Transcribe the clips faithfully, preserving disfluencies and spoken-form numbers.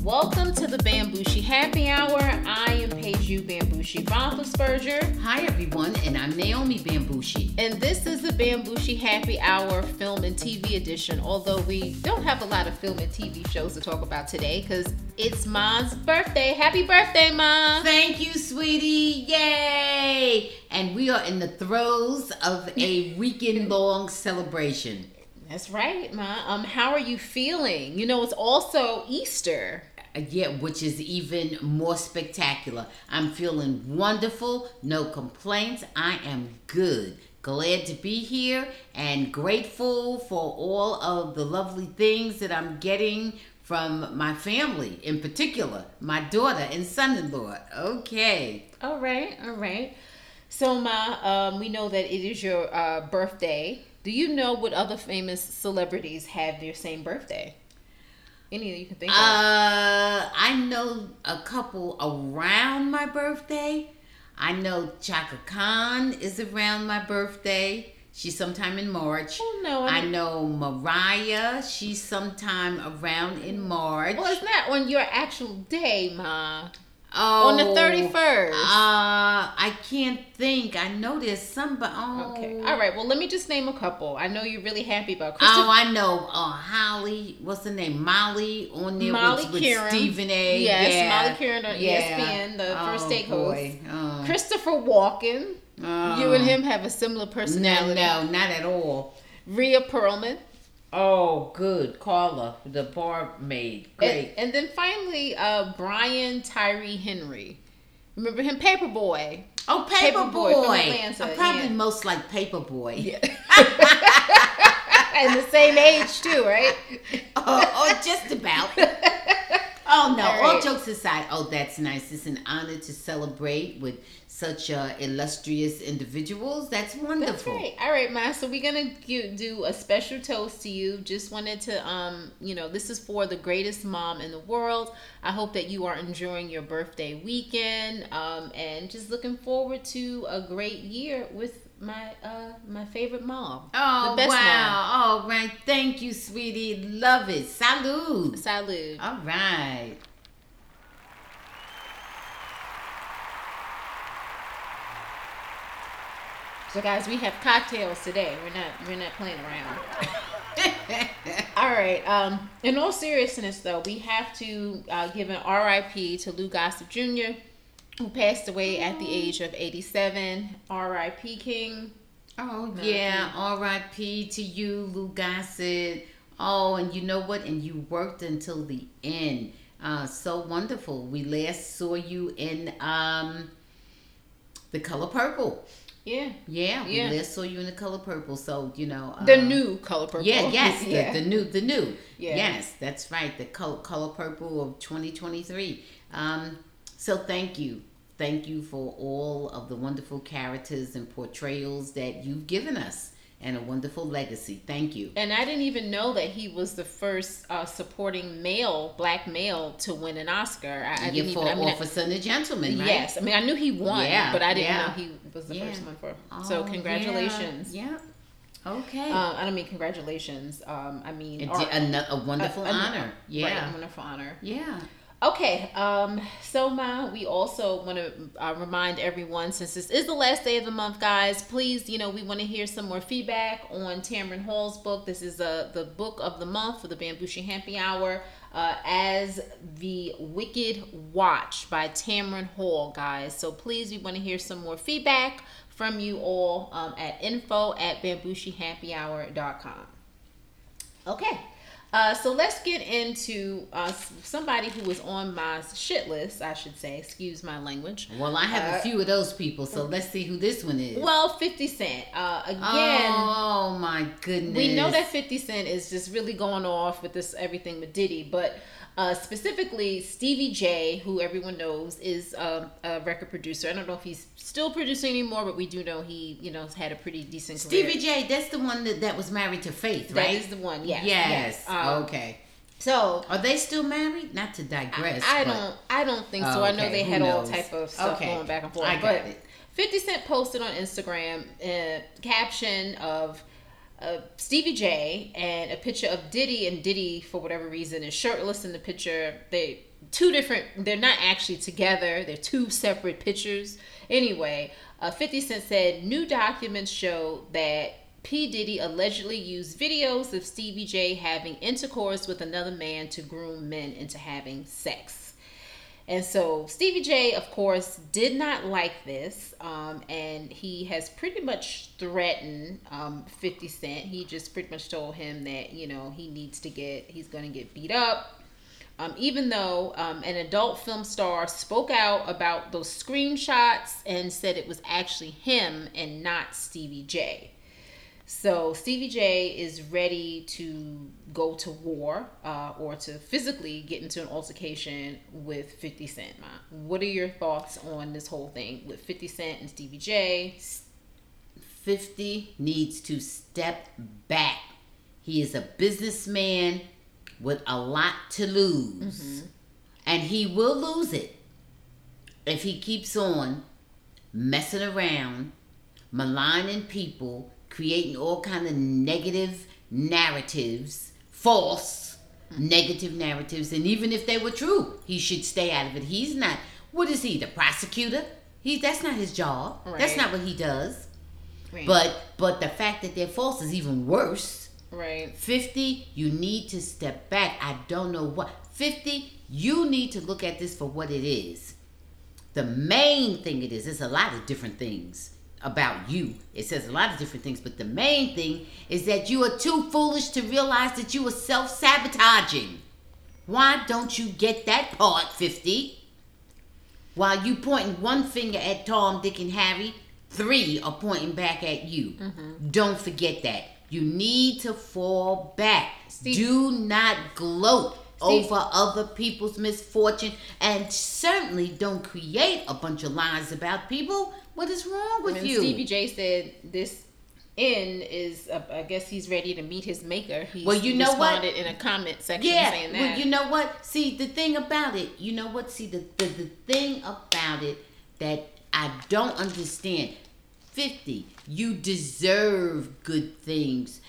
Welcome to the Bambushi Happy Hour. I am Peju Bambushi Roethlisberger. Hi everyone, and I'm Naomi Bambushi. And this is the Bambushi Happy Hour film and T V edition, although we don't have a lot of film and T V shows to talk about today because it's Ma's birthday. Happy birthday, Ma! Thank you, sweetie. Yay! And we are in the throes of a weekend-long celebration. That's right, Ma. Um, how are you feeling? You know, it's also Easter. Yeah, which is even more spectacular. I'm feeling wonderful, no complaints. I am good. Glad to be here and grateful for all of the lovely things that I'm getting from my family, in particular, my daughter and son-in-law. Okay. All right, all right. So, Ma, um, we know that it is your uh, birthday. Do you know what other famous celebrities have their same birthday? Any that you can think of? Uh, I know a couple around my birthday. I know Chaka Khan is around my birthday. She's sometime in March. Oh, no. I, I know Mariah. She's sometime around in March. Well, it's not on your actual day, Ma. Oh, on the thirty-first. Uh, I can't think. I know there's somebody. Oh. Okay. All right. Well, let me just name a couple. I know you're really happy about Christopher. Oh, I know. Uh, Holly. What's the name? Molly on there Molly with, with Kieran. Stephen A. Yes, yeah. Molly Kieran on yeah. E S P N, the oh, first take boy. host. Oh. Christopher Walken. Oh. You and him have a similar personality. No, no, not at all. Rhea Perlman. Oh, good. Carla, the barmaid. Great. And, and then finally, uh, Brian Tyree Henry. Remember him? Paperboy. Oh, Paperboy Paperboy. from Atlanta, I'm probably yeah. most like Paperboy. Yeah. And the same age, too, right? oh, oh, just about. Oh, no. All All, right. jokes aside, oh, that's nice. It's an honor to celebrate with such uh, illustrious individuals. That's wonderful. That's right. All right, Ma. So we're going to do a special toast to you. Just wanted to, um, you know, this is for the greatest mom in the world. I hope that you are enjoying your birthday weekend um, and just looking forward to a great year with my uh, my favorite mom. Oh, the best wow. All right. Thank you, sweetie. Love it. Salud. Salud. All right. So, guys, we have cocktails today. We're not we're not playing around. All right. Um, in all seriousness, though, we have to uh, give an R I P to Lou Gossett Junior, who passed away at the age of eighty-seven. R I P King. Oh, yeah. R I P to you, Lou Gossett. Oh, and you know what? And you worked until the end. Uh, so wonderful. We last saw you in um, The Color Purple. Yeah. Yeah, we Yeah. last saw you in The Color Purple. So, you know. Uh, The new Color Purple. Yeah, yes. Yeah. The, the new, the new. Yeah. Yes, that's right. The Color, Color Purple of twenty twenty-three. Um, so thank you. Thank you for all of the wonderful characters and portrayals that you've given us and a wonderful legacy. Thank you. And I didn't even know that he was the first uh, supporting male, black male, to win an Oscar. I, I Yeah, didn't for even. I mean, Officer and a Gentleman, right? Yes, I mean I knew he won, Yeah, but I didn't yeah. know he was the Yeah. first one for. Oh, So congratulations. Yeah. yeah. Okay. Um, I don't mean congratulations. Um, I mean It or- did- a, a wonderful a- a- honor. Yeah. right, a wonderful honor. Yeah. Okay, um, so Ma, we also want to uh, remind everyone, since this is the last day of the month, guys, please, you know, we want to hear some more feedback on Tamron Hall's book. This is uh, the book of the month for the Bambushi Happy Hour, uh, as The Wicked Watch by Tamron Hall, guys. So please, we want to hear some more feedback from you all um, at info at bambushi happy hour dot com. Okay. Uh, so let's get into uh, somebody who was on my shit list, I should say. Excuse my language. Well, I have Uh, a few of those people, so let's see who this one is. Well, fifty Cent. Uh, again, oh my goodness. we know that fifty Cent is just really going off with this everything with Diddy, but uh, specifically Stevie J, who everyone knows is um, a record producer. I don't know if he's still producing anymore, but we do know he, you know, has had a pretty decent career. Stevie J, that's the one that, that was married to Faith, That right? is the one, yes. Yes. Um, okay. So Are they still married? Not to digress. I, I but- don't I don't think so. Oh, I know okay. they Who had all knows? type of stuff Okay. going back and forth. I got but it. fifty Cent posted on Instagram a caption of uh, Stevie J and a picture of Diddy, and Diddy, for whatever reason, is shirtless in the picture. They two different, they're not actually together. They're two separate pictures. Anyway, uh, fifty Cent said, new documents show that P. Diddy allegedly used videos of Stevie J having intercourse with another man to groom men into having sex. And so Stevie J, of course, did not like this, um, and he has pretty much threatened um, fifty Cent. He just pretty much told him that, you know, he needs to get, he's going to get beat up. Um, even though um, an adult film star spoke out about those screenshots and said it was actually him and not Stevie J. So Stevie J is ready to go to war uh, or to physically get into an altercation with fifty Cent. Ma, what are your thoughts on this whole thing with fifty Cent and Stevie J? fifty needs to step back. He is a businessman with a lot to lose. Mm-hmm. And he will lose it if he keeps on messing around, maligning people, creating all kind of negative narratives, false mm-hmm. negative narratives, and even if they were true, he should stay out of it. He's not, what is he, the prosecutor? He That's not his job. Right. That's not what he does. Right. But but the fact that they're false is even worse. Right. fifty, you need to step back. I don't know what. fifty, you need to look at this for what it is. The main thing it is, there's a lot of different things about you. It says a lot of different things, but the main thing is that you are too foolish to realize that you are self-sabotaging. Why don't you get that part, fifty? While you pointing one finger at Tom, Dick, and Harry, three are pointing back at you. Mm-hmm. Don't forget that. You need to fall back. Steve, Do not gloat Steve, over other people's misfortune, and certainly don't create a bunch of lies about people. What is wrong with and you? Stevie J said this end is, uh, I guess he's ready to meet his maker. He well, you know responded what? in a comment section yeah, saying that. Well, you know what? See, the thing about it, you know what? See, the, the, the thing about it that I don't understand, fifty, you deserve good things.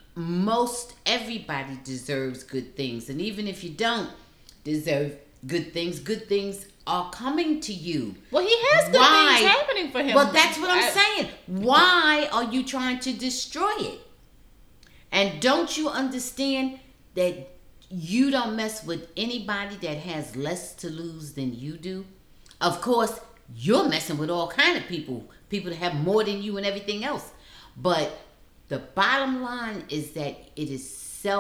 Most everybody deserves good things. And even if you don't deserve good things, good things are coming to you. Well, he has good Why? things happening for him. Well, that's what I'm I, saying. Why are you trying to destroy it? And don't you understand that you don't mess with anybody that has less to lose than you do? Of course, you're messing with all kind of people, people that have more than you and everything else. But the bottom line is that it is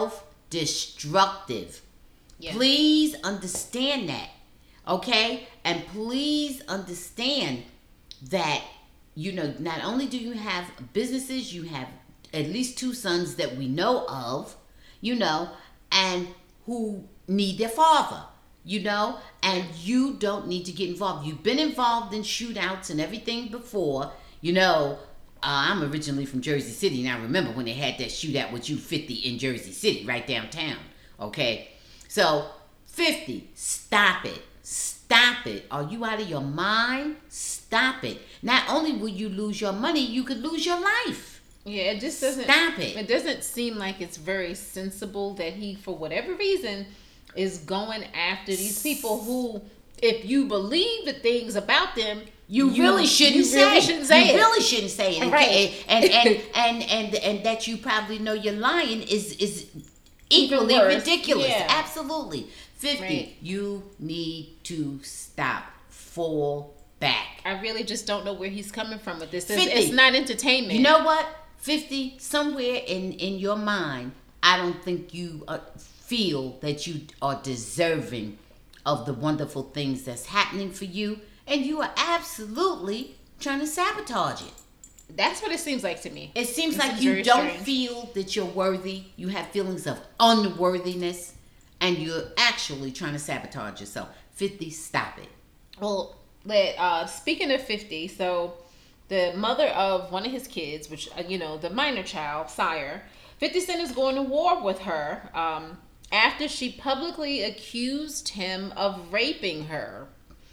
self-destructive. Yeah. Please understand that. Okay? And please understand that, you know, not only do you have businesses, you have at least two sons that we know of, you know, and who need their father, you know, and you don't need to get involved. You've been involved in shootouts and everything before, you know. Uh, I'm originally from Jersey City, and I remember when they had that shootout with you fifty in Jersey City, right downtown, okay? So, fifty, stop it. Stop it. Are you out of your mind? Stop it. Not only will you lose your money, you could lose your life. Yeah, it just doesn't... Stop it. It doesn't seem like it's very sensible that he, for whatever reason, is going after these people who, if you believe the things about them... You, you really shouldn't you say really shouldn't say you it. You really shouldn't say it. Right. And and, and, and, and, and that you probably know you're lying is, is equally ridiculous. Yeah. Absolutely. fifty, right. You need to stop. Fall back. I really just don't know where he's coming from with this. It's, it's not entertainment. You know what? fifty, somewhere in, in your mind, I don't think you uh, feel that you are deserving of the wonderful things that's happening for you. And you are absolutely trying to sabotage it. That's what it seems like to me. It seems it like seems you don't strange. feel that you're worthy. You have feelings of unworthiness. And you're actually trying to sabotage yourself. fifty, stop it. Well, let, uh, speaking of fifty, so the mother of one of his kids, which, uh, you know, the minor child, Sire, fifty Cent is going to war with her um, after she publicly accused him of raping her.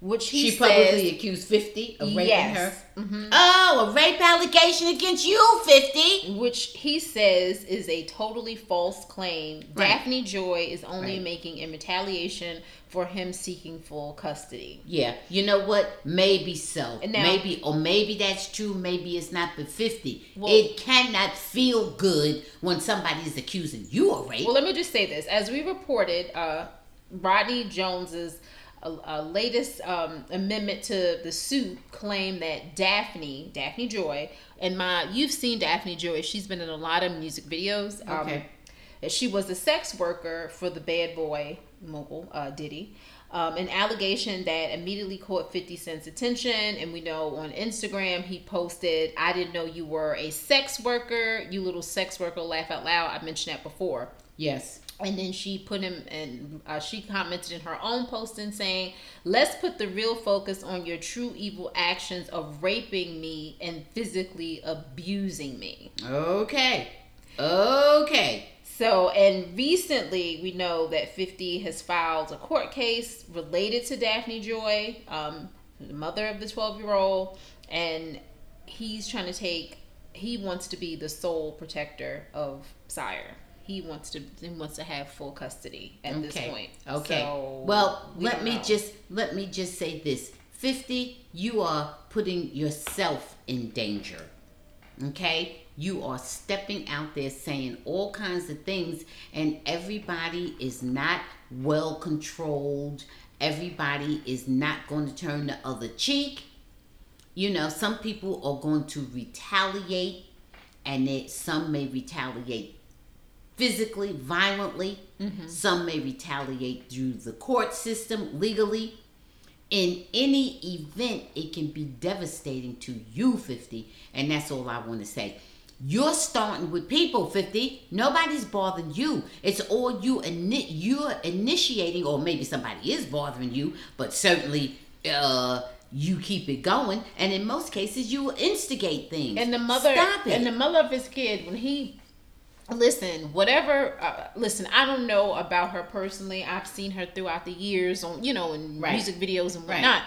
which he she publicly says, accused fifty of raping yes. her. Mm-hmm. Oh, a rape allegation against you, fifty. Which he says is a totally false claim. Right. Daphne Joy is only Right. making in retaliation for him seeking full custody. Yeah, you know what? Maybe so. And now- maybe, or maybe that's true. Maybe it's not. But fifty, Well- it cannot feel good when somebody is accusing you of rape. Well, let me just say this. As we reported, uh, Rodney Jones's uh, uh, latest um, amendment to the suit claimed that Daphne, Daphne Joy, and my, you've seen Daphne Joy. She's been in a lot of music videos. Um, Okay. She was a sex worker for the bad boy mogul, uh, Diddy. Um, an allegation that immediately caught fifty Cent's attention. And we know on Instagram, he posted, "I didn't know you were a sex worker. You little sex worker, laugh out loud." I mentioned that before. Yes. And then she put him, and uh, she commented in her own posting saying, "Let's put the real focus on your true evil actions of raping me and physically abusing me." Okay. Okay. So, and recently we know that fifty has filed a court case related to Daphne Joy, um, the mother of the twelve-year-old, and he's trying to take, he wants to be the sole protector of Sire. He wants to he wants to have full custody at Okay. this point. Okay. So, well, we let don't me know. just let me just say this. fifty, you are putting yourself in danger. Okay? You are stepping out there saying all kinds of things, and everybody is not well controlled. Everybody is not going to turn the other cheek. You know, some people are going to retaliate, and they, some may retaliate physically, violently. Mm-hmm. Some may retaliate through the court system, legally. In any event, it can be devastating to you, fifty, and that's all I want to say. You're starting with people, fifty. Nobody's bothering you. It's all you. Ini- you're initiating, or maybe somebody is bothering you, but certainly uh, you keep it going. And in most cases, you instigate things. And the mother, Stop it. and the mother of his kid, when he, listen, whatever, uh, listen, I don't know about her personally. I've seen her throughout the years on, you know, in Right. music videos and Right. whatnot.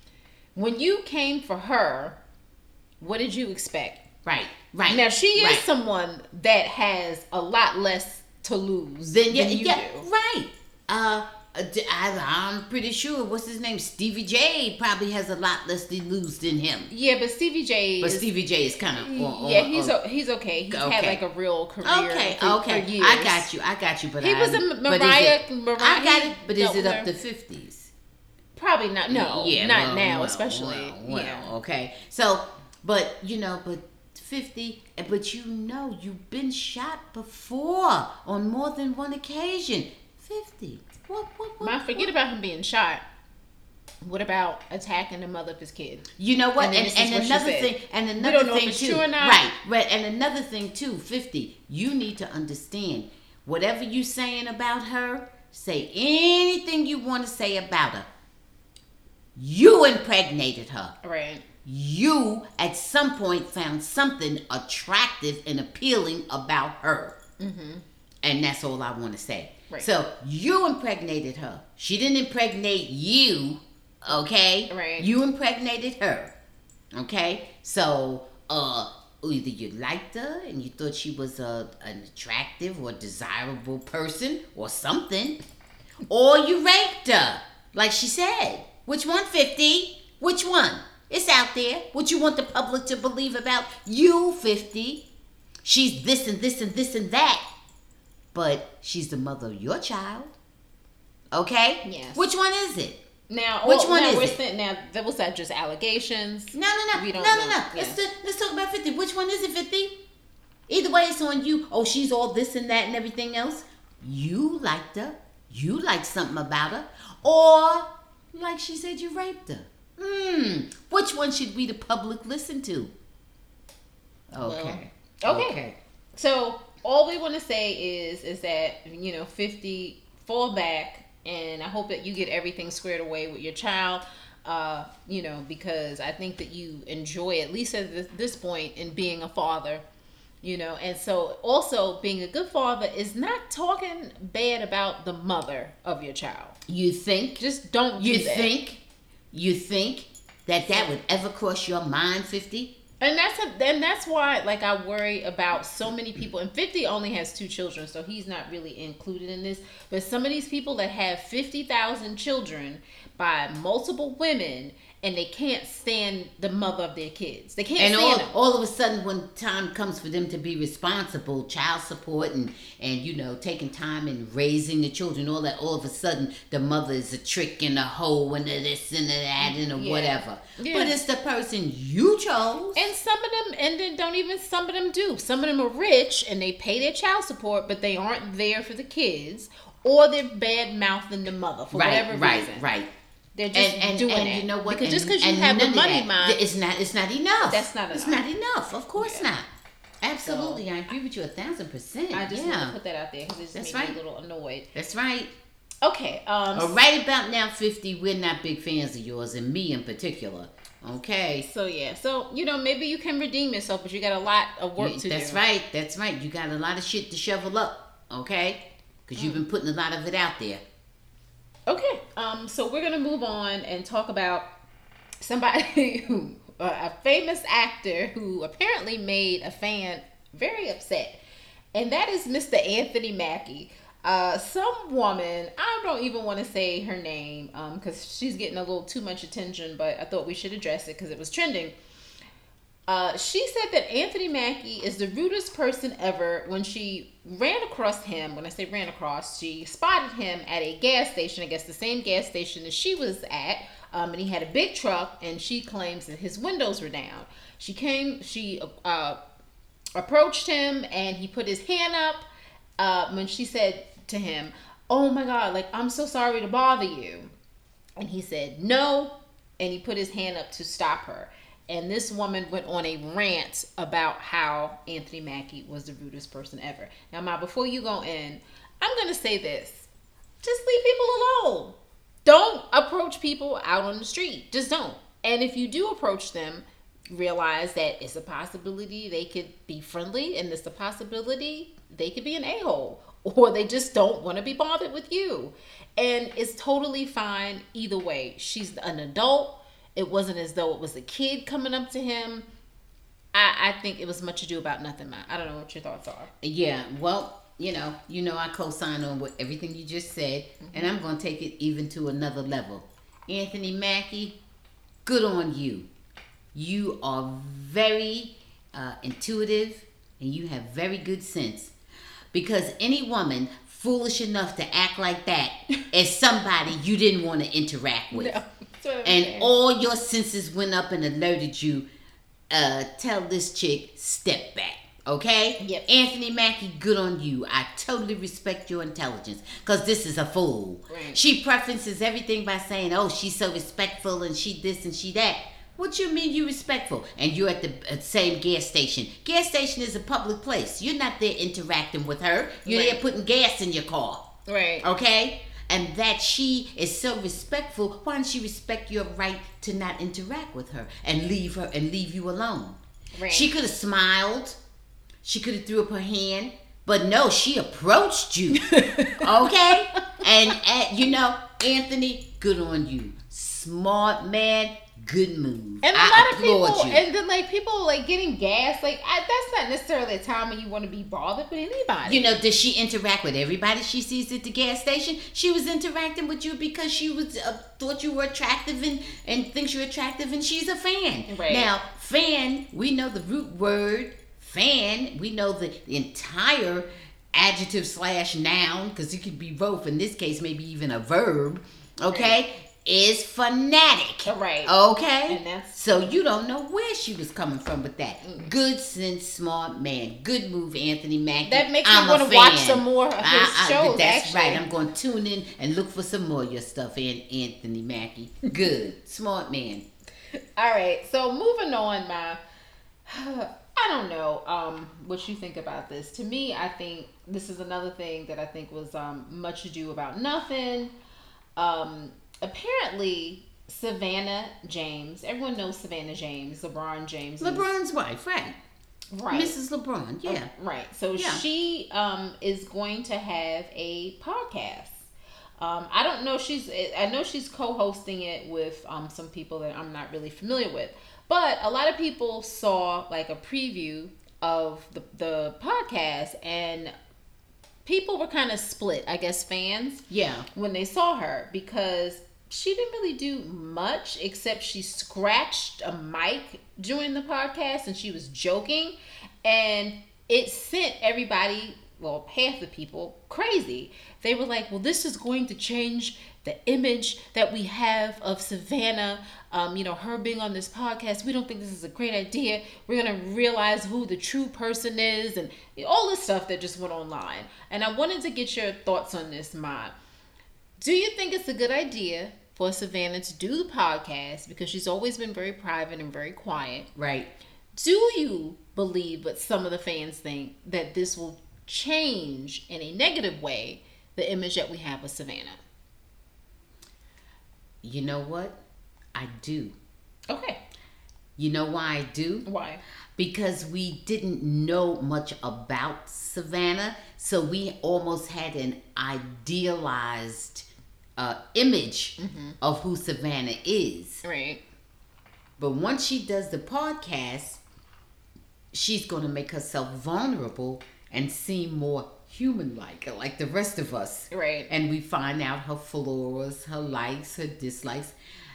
When you came for her, what did you expect? Right, right. Now, she is right. someone that has a lot less to lose Then, yeah, than you yeah, do. right. Uh, I, I'm pretty sure, what's his name? Stevie J probably has a lot less to lose than him. Yeah, but Stevie J But is, Stevie J is kind of on, yeah, on, he's on, o- he's okay. He's had Okay. like a real career okay, for, okay. for years. I got you, I got you. But He I, was a but is Mariah- it- Mariah- I got it, but is dealt it with up her. to fifties? Probably not. No, Yeah, not well, now, well, especially. well, well, yeah. okay. So, but you know, but fifty, but you know, you've been shot before on more than one occasion. fifty. What? What? what Man, forget what? about him being shot. What about attacking the mother of his kid? You know what? And then And, this is and, what she another said. thing, and We another don't know if thing it's too, true or not. right? Right. And another thing too, fifty. You need to understand whatever you saying about her. Say anything you want to say about her. You impregnated her. Right. You at some point found something attractive and appealing about her. Mm-hmm. And that's all I want to say. Right. So you impregnated her. She didn't impregnate you, okay? Right. You impregnated her, okay? So uh, either you liked her and you thought she was a, an attractive or desirable person or something, or you raped her, like she said. Which one, fifty? Which one? It's out there. What you want the public to believe about you, fifty? She's this and this and this and that. But she's the mother of your child. Okay? Yes. Which one is it? Now, Which well, one now is we're it? saying- now, that was that just allegations? No, no, no. We No, don't no, know. no. Let's, Yeah. t- let's talk about fifty. Which one is it, fifty? Either way, it's on you. Oh, she's all this and that and everything else. You liked her. You liked something about her. Or, like she said, you raped her. Hmm. Which one should we, the public, listen to? Okay. Well, okay. So all we want to say is is that, you know, fifty, fall back, and I hope that you get everything squared away with your child. Uh, you know, because I think that you enjoy, at least at this, this point, in being a father. You know, and so also being a good father is not talking bad about the mother of your child. You think? Just don't do You that. think? You think that that would ever cross your mind, fifty? And that's a, and that's why, like, I worry about so many people. And fifty only has two children, so he's not really included in this. But some of these people that have fifty thousand children by multiple women, and they can't stand the mother of their kids. They can't and stand all, them. all of a sudden, when time comes for them to be responsible, child support and, and, you know, taking time and raising the children, all that, all of a sudden, the mother is a trick and a hoe and a this and a that and a Yeah. whatever. Yeah. But it's the person you chose. And some of them, and then don't even, some of them do. Some of them are rich and they pay their child support, but they aren't there for the kids, or they're bad mouthing the mother for right, whatever right, reason. Right, right. They're just and, and, doing and it. you know what? Because and, just because you and have the none of money, that, mind, it's not. It's not enough. That's not enough. It's not enough. Of course Yeah. not. Absolutely, I agree with you a thousand percent. I just yeah. want to put that out there because it just That's made right. me a little annoyed. That's right. Okay. Um. Well, right about now, fifty. We're not big fans of yours, and me in particular. Okay. So yeah. So you know, maybe you can redeem yourself, but you got a lot of work You- to that's do. right. That's right. You got a lot of shit to shovel up. Okay. Because Mm. you've been putting a lot of it out there. Okay. Um. So we're gonna move on and talk about somebody who, uh, a famous actor who apparently made a fan very upset, and that is Mister Anthony Mackie. Uh, some woman, I don't even want to say her name um, because she's getting a little too much attention, but I thought we should address it because it was trending. Uh, she said that Anthony Mackie is the rudest person ever when she ran across him. When I say ran across, she spotted him at a gas station, I guess the same gas station that she was at, um, and he had a big truck, and she claims that his windows were down. She came, she uh, approached him, and he put his hand up uh, when she said to him, "Oh my God, like, I'm so sorry to bother you." And he said, "No," and he put his hand up to stop her. And this woman went on a rant about how Anthony Mackie was the rudest person ever. Now, Ma, before you go in, I'm going to say this. Just leave people alone. Don't approach people out on the street. Just don't. And if you do approach them, realize that it's a possibility they could be friendly, and it's a possibility they could be an a-hole, or they just don't want to be bothered with you. And it's totally fine either way. She's an adult. It wasn't as though it was a kid coming up to him. I, I think it was much ado about nothing, man. I don't know what your thoughts are. Yeah, well, you know, you know, I co-sign on what everything you just said, mm-hmm. and I'm going to take it even to another level. Anthony Mackie, good on you. You are very uh, intuitive, and you have very good sense. Because any woman foolish enough to act like that is somebody you didn't want to interact with. No, and saying. All your senses went up and alerted you, uh, tell this chick, step back. Okay? Yep. Anthony Mackie, good on you. I totally respect your intelligence. Because this is a fool. Right. She preferences everything by saying, oh, she's so respectful and she this and she that. What you mean you respectful? And you're at the uh, same gas station. Gas station is a public place. You're not there interacting with her. You're right. there putting gas in your car. Right. Okay? And that she is so respectful, why don't she respect your right to not interact with her and leave her and leave you alone? Right. She could have smiled. She could have threw up her hand. But no, she approached you. Okay? And, and, you know, Anthony, good on you. Smart man. Good move. And a I lot of people, you. and then like people like getting gas, like I, that's not necessarily a time when you want to be bothered with anybody. You know, does she interact with everybody she sees at the gas station? She was interacting with you because she was uh, thought you were attractive and and thinks you're attractive, and she's a fan. Right. Now, fan, we know the root word fan. We know the entire adjective slash noun because it could be both. In this case, maybe even a verb. Okay. Right. Is fanatic. Right. Okay? And that's... So you don't know where she was coming from with that. Mm. Good sense, smart man. Good move, Anthony Mackie. That makes I'm me want to watch some more of his I, I, shows, That's actually. right. I'm going to tune in and look for some more of your stuff, Anthony Mackie. Good. Smart man. All right. So moving on, my... I don't know um, what you think about this. To me, I think this is another thing that I think was um, much ado about nothing. Um... Apparently, Savannah James, everyone knows Savannah James, LeBron James. LeBron's wife, right. Right. Missus LeBron, yeah. Oh, right. So yeah. she um, is going to have a podcast. Um, I don't know. She's. I know she's co-hosting it with um, some people that I'm not really familiar with. But a lot of people saw like a preview of the the podcast, and people were kind of split. I guess fans. Yeah. When they saw her, because she didn't really do much except she scratched a mic during the podcast, and she was joking, and it sent everybody, well, half the people, crazy. They were like, well, this is going to change the image that we have of Savannah. Um, you know, her being on this podcast, we don't think this is a great idea. We're going to realize who the true person is, and all this stuff that just went online. And I wanted to get your thoughts on this, Ma. Do you think it's a good idea for Savannah to do the podcast, because she's always been very private and very quiet? Right. Do you believe what some of the fans think, that this will change in a negative way the image that we have of Savannah? You know what? I do. Okay. You know why I do? Why? Because we didn't know much about Savannah, so we almost had an idealized uh, image mm-hmm. of who Savannah is. Right. But once she does the podcast, she's going to make herself vulnerable and seem more human-like, like the rest of us. Right. And we find out her flaws, her likes, her dislikes.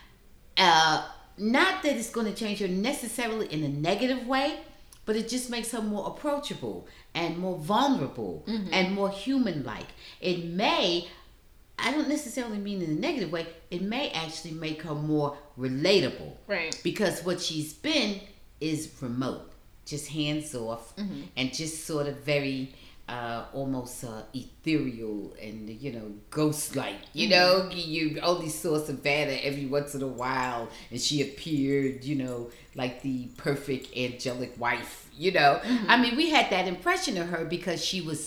Uh, not that it's going to change her necessarily in a negative way, but it just makes her more approachable and more vulnerable mm-hmm. and more human-like. It may, I don't necessarily mean in a negative way, it may actually make her more relatable. Right. Because what she's been is remote, just hands off, mm-hmm. and just sort of very... Uh, almost uh, ethereal and, you know, ghost-like. You know, you only saw Savannah every once in a while, and she appeared, you know, like the perfect angelic wife, you know. Mm-hmm. I mean, we had that impression of her because she was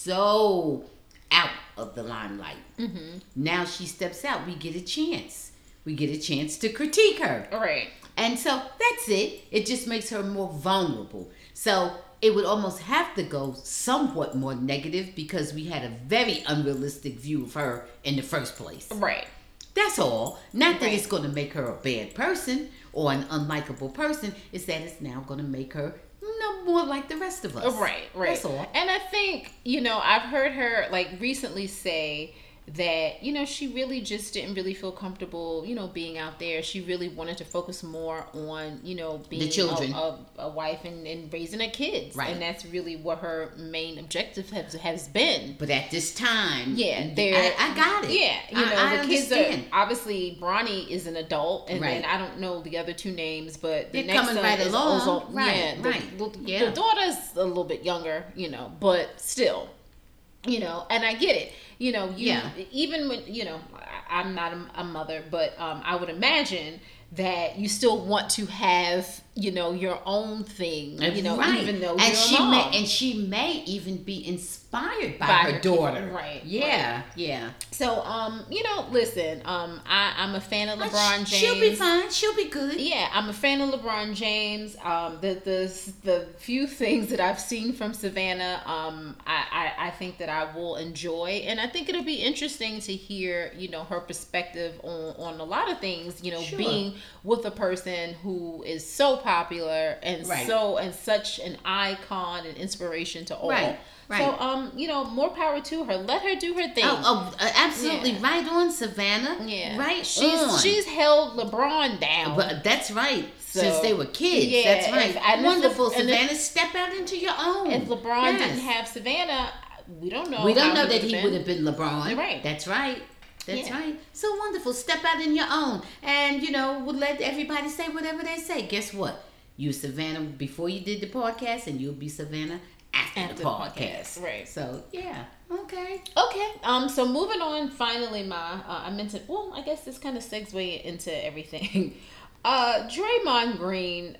so out of the limelight. Mm-hmm. Now she steps out, we get a chance. We get a chance to critique her. All right. And so that's it. It just makes her more vulnerable. So it would almost have to go somewhat more negative because we had a very unrealistic view of her in the first place. Right. That's all. Not that right. it's going to make her a bad person or an unlikable person. It's that it's now going to make her, you know, more like the rest of us. Right, right. That's all. And I think, you know, I've heard her, like, recently say that, you know, she really just didn't really feel comfortable, you know, being out there. She really wanted to focus more on, you know, being the children. A, a, a wife and, and raising her kids. Right. And that's really what her main objective has, has been. But at this time, yeah, I, I got it. Yeah, you know, I, the I kids understand. are, obviously, Bronny is an adult, and right. then I don't know the other two names, but the They're next coming one right is along. also, right, yeah, the, right. The, yeah. the daughter's a little bit younger, you know, but still. You know, and I get it. You know, you yeah. even when, you know, I, I'm not a, a mother, but um, I would imagine that you still want to have, you know, your own thing, you know, right. even though and you're she a mom. may and she may even be inspired by, by her, her daughter. Kid. Right. Yeah. Right. Yeah. So, um, you know, listen, um, I, I'm a fan of LeBron James. She'll be fine. She'll be good. Yeah, I'm a fan of LeBron James. Um, the the the few things that I've seen from Savannah, um, I, I, I think that I will enjoy, and I think it'll be interesting to hear, you know, her perspective on, on a lot of things. You know, sure. being with a person who is so popular and right. so and such an icon and inspiration to all. Right. Right. So, um, you know, more power to her. Let her do her thing. Oh, oh absolutely yeah. right on, Savannah. Yeah, right she's on. she's held LeBron down. But that's right. So, since they were kids. Yeah, that's right. If, and Wonderful, if, Savannah. If, step out into your own. If LeBron yes. didn't have Savannah, we don't know. We don't how know he that he would have been LeBron. Right. That's right. That's yeah. right. So wonderful. Step out in your own, and you know, we'll let everybody say whatever they say. Guess what? You Savannah before you did the podcast, and you'll be Savannah after, after the, the podcast. podcast. Right. So yeah. Okay. Okay. Um. So moving on. Finally, Ma. Uh, I mentioned. Well, I guess this kind of segues into everything. Uh, Draymond Green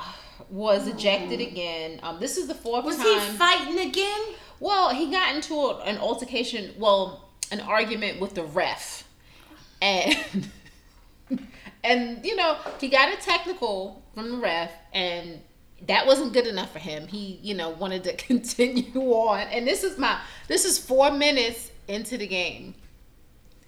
was ejected again. Um. This is the fourth was time. Was he fighting again? Well, he got into a, an altercation. Well, an argument with the ref, and and you know he got a technical from the ref, and that wasn't good enough for him. He, you know, wanted to continue on. And this is my, this is four minutes into the game.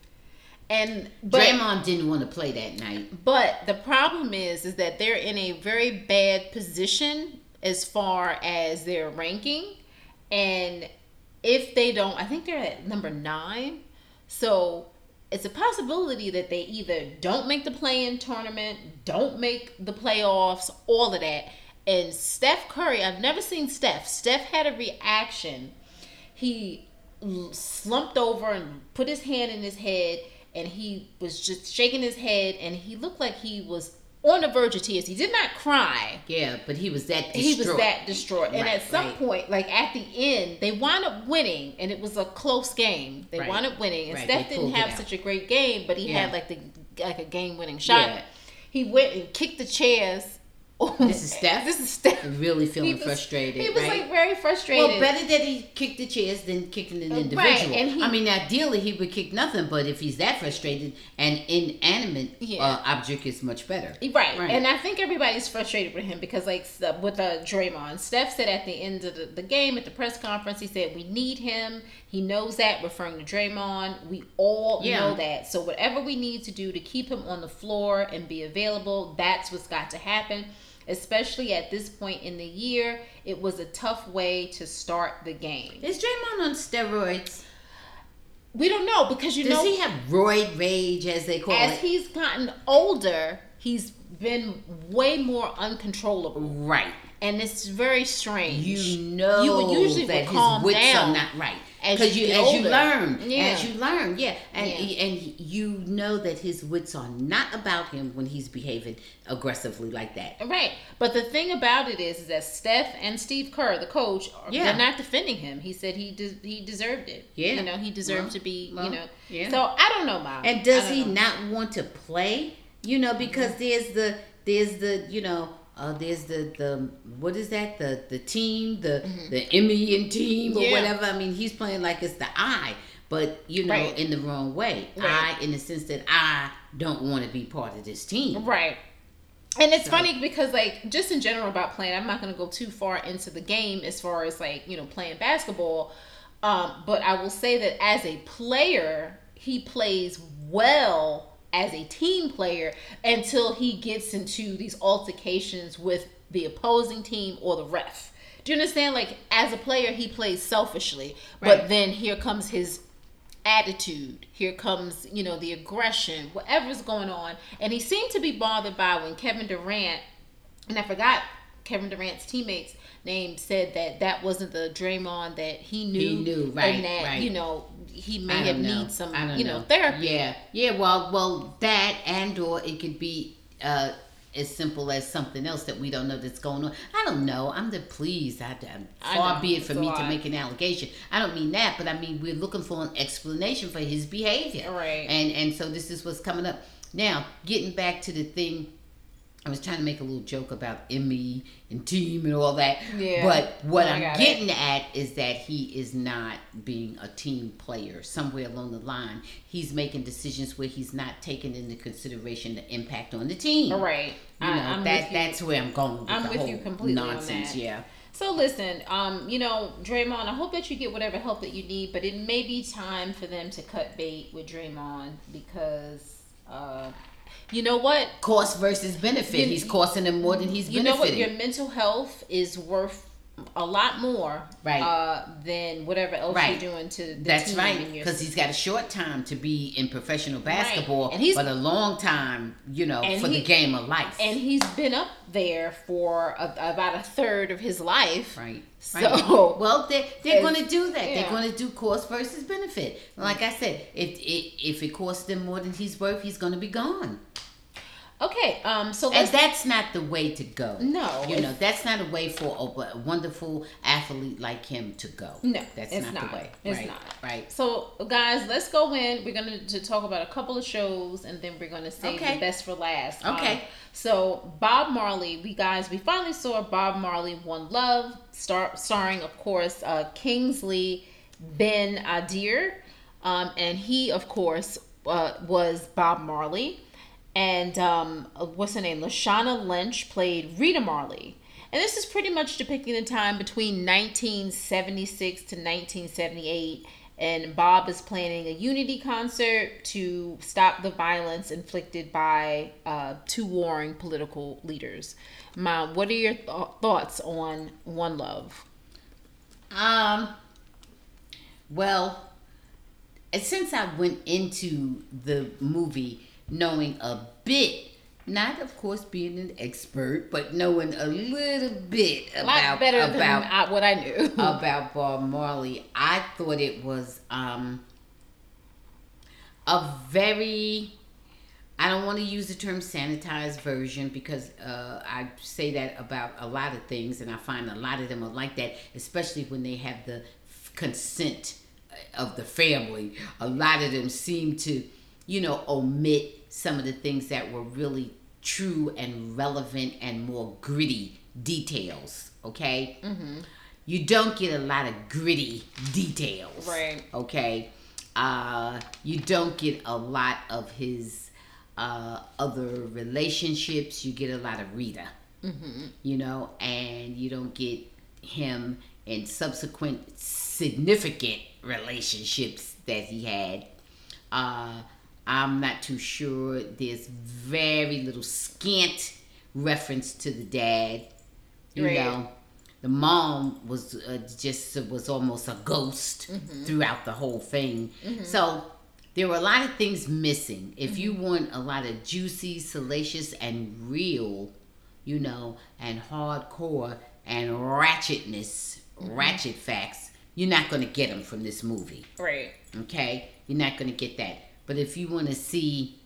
And but, Draymond didn't want to play that night. But the problem is, is that they're in a very bad position as far as their ranking, and if they don't, I think they're at number nine. So it's a possibility that they either don't make the play-in tournament, don't make the playoffs, all of that. And Steph Curry, I've never seen Steph. Steph had a reaction. He slumped over and put his hand in his head, and he was just shaking his head, and he looked like he was on the verge of tears. He did not cry. Yeah, but he was that distraught. He was that distraught. And right, at some right. point, like at the end, they wound up winning, and it was a close game. They right. wound up winning, and right. Steph they didn't have such a great game, but he yeah. had like the like a game-winning shot. Yeah. He went and kicked the chairs. This is Steph? This is Steph. Really feeling he was, frustrated, He was right? like very frustrated. Well, better that he kicked the chairs than kicking an individual. Right, and he, I mean, ideally he would kick nothing, but if he's that frustrated, an inanimate yeah. uh, object is much better. Right. right, and I think everybody's frustrated with him because, like, with uh, Draymond, Steph said at the end of the, the game at the press conference, he said, we need him. He knows that, referring to Draymond. We all yeah. know that. So whatever we need to do to keep him on the floor and be available, that's what's got to happen. Especially at this point in the year, it was a tough way to start the game. Is Draymond on steroids? We don't know because you Does know. Does he have roid rage, as they call as it? As he's gotten older, he's been way more uncontrollable. Right. And it's very strange. You know you would usually that would calm his wits down are not right. As you, you as as you learn, yeah. as you learn, yeah, and yeah. and you know that his wits are not about him when he's behaving aggressively like that. Right, but the thing about it is, is that Steph and Steve Kerr, the coach, yeah. they're not defending him. He said he de- he deserved it. Yeah, you know, he deserved well, to be. well, you know, yeah. So I don't know, Mom. And does he know. not want to play? You know, because mm-hmm. there's the there's the you know. Uh, there's the, the what is that the the team the mm-hmm. the Emmy team or yeah. whatever. I mean, he's playing like it's the I, but you know, right. in the wrong way. Right. I, in the sense that I don't want to be part of this team. Right. And it's so. funny because, like, just in general about playing, I'm not going to go too far into the game as far as, like, you know, playing basketball. Um, but I will say that as a player, he plays well as a team player until he gets into these altercations with the opposing team or the ref. Do you understand? Like, as a player, he plays selfishly, right. but then here comes his attitude. Here comes, you know, the aggression, whatever's going on. And he seemed to be bothered by when Kevin Durant, and I forgot Kevin Durant's teammates' name, said that that wasn't the Draymond that he knew. He knew, right, and that, right. you know, he may have know. need some, you know, know, therapy. Yeah, yeah. Well, well, that and or it could be uh, as simple as something else that we don't know that's going on. I don't know. I'm the pleased. I, I, far I be it for me to make an allegation. I don't mean that, but I mean we're looking for an explanation for his behavior. Right. And and so this is what's coming up now. Getting back to the thing. I was trying to make a little joke about Emmy and team and all that. Yeah. But what I I'm getting it. at is that he is not being a team player. Somewhere along the line, he's making decisions where he's not taking into consideration the impact on the team. All right. You know, I, I'm that with that's you. where I'm going with I'm the with whole you completely nonsense. on that. Yeah. So listen, um, you know, Draymond, I hope that you get whatever help that you need, but it may be time for them to cut bait with Draymond because uh you know what? Cost versus benefit. You, he's costing them more than he's you benefiting. You know what? Your mental health is worth a lot more right. uh, than whatever else right. you're doing to the That's team. That's right. Because he's got a short time to be in professional basketball, right. and he's, but a long time, you know, for he, the game of life. And he's been up there for a, about a third of his life. Right. So, right. well, they're, they're going to do that. Yeah. They're going to do cost versus benefit. Like I said, if it, if it costs them more than he's worth, he's going to be gone. Okay, um, so and that's not the way to go. No, you know that's not a way for a, a wonderful athlete like him to go. No, that's it's not, not the way. It's right. not right. So, guys, let's go in. We're gonna to talk about a couple of shows, and then we're gonna save okay. the best for last. Okay. Um, so, Bob Marley, we guys, we finally saw Bob Marley One Love, star starring, of course, uh, Kingsley Ben-Adir, um, and he, of course, uh, was Bob Marley. And um, what's her name? Lashana Lynch played Rita Marley. And this is pretty much depicting the time between nineteen seventy-six to nineteen seventy-eight and Bob is planning a unity concert to stop the violence inflicted by uh, two warring political leaders. Ma, what are your th- thoughts on One Love? Um. Well, since I went into the movie knowing a bit, not of course being an expert, but knowing a little bit A lot about better about than I, what I knew about Bob Marley, I thought it was um a very, I don't want to use the term sanitized version because uh, I say that about a lot of things, and I find a lot of them are like that, especially when they have the f- consent of the family. A lot of them seem to, you know, omit some of the things that were really true and relevant and more gritty details, okay? Mm-hmm. You don't get a lot of gritty details, Right. okay? Uh, you don't get a lot of his uh, other relationships. You get a lot of Rita, Mm-hmm. you know, and you don't get him in subsequent significant relationships that he had. Uh, I'm not too sure. There's very little scant reference to the dad. You Right. know, the mom was uh, just was almost a ghost Mm-hmm. throughout the whole thing. Mm-hmm. So there were a lot of things missing. If Mm-hmm. you want a lot of juicy, salacious, and real, you know, and hardcore and ratchetness, Mm-hmm. ratchet facts, you're not going to get them from this movie. Right. Okay? You're not going to get that. But if you want to see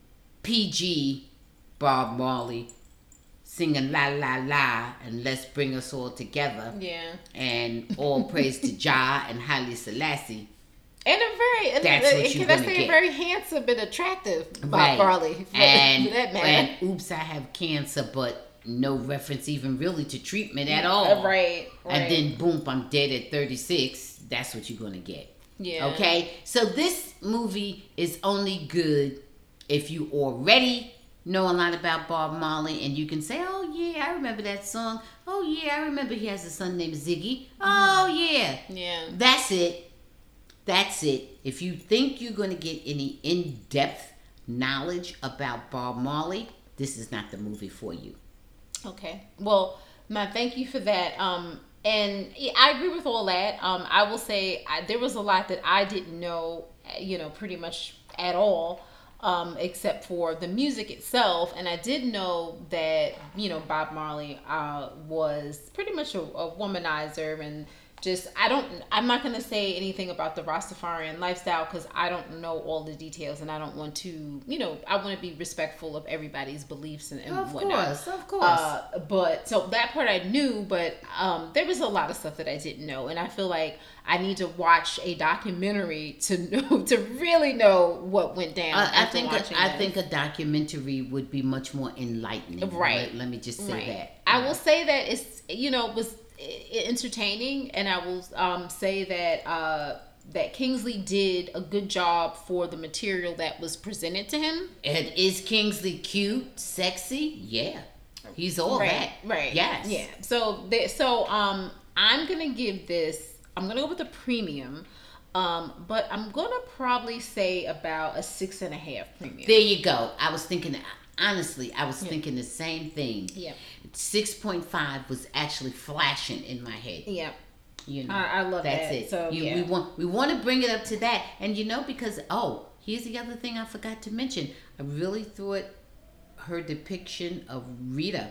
P G Bob Marley singing La La La and Let's Bring Us All Together Yeah. and all praise to Jah and Haile Selassie, And a very, and That's a, what can you're I gonna say, get. a very handsome and attractive Bob Right. Marley, for, and, for that matter. and oops, I have cancer, but no reference even really to treatment at all. Uh, right, right. And then boom, I'm dead at thirty-six. That's what you're going to get. yeah. Okay? So this movie is only good if you already know a lot about Bob Marley and you can say, oh yeah, I remember that song. Oh yeah, I remember he has a son named Ziggy. Oh yeah. Yeah. That's it. That's it. If you think you're going to get any in-depth knowledge about Bob Marley, this is not the movie for you. Okay. Well, Matt, thank you for that. Um, and yeah, I agree with all that. Um, I will say I, there was a lot that I didn't know, you know, pretty much at all, um, except for the music itself. And I did know that, you know, Bob Marley uh, was pretty much a, a womanizer and just, I don't, I'm not going to say anything about the Rastafarian lifestyle because I don't know all the details and I don't want to, you know, I want to be respectful of everybody's beliefs and, and Of whatnot. course, of course. Uh, but so that part I knew, but um, there was a lot of stuff that I didn't know, and I feel like I need to watch a documentary to know to really know what went down. Uh, I after think watching a, I this. think a documentary would be much more enlightening. Right. Let, let me just say Right. that. I will say that it's, you know, it was i- entertaining, and I will um, say that uh, that Kingsley did a good job for the material that was presented to him. And is Kingsley cute, sexy? Yeah, he's all right, that. right, Yes. yeah. So, th- so um, I'm gonna give this. I'm gonna go with a premium, um, but I'm gonna probably say about a six and a half premium. There you go. I was thinking. Honestly, I was thinking the same thing. Yeah. Six point five was actually flashing in my head. Yeah. You know, I- I love that's that. it. So, you, yeah. we want we want to bring it up to that, and you know, because oh, here's the other thing I forgot to mention. I really thought her depiction of Rita,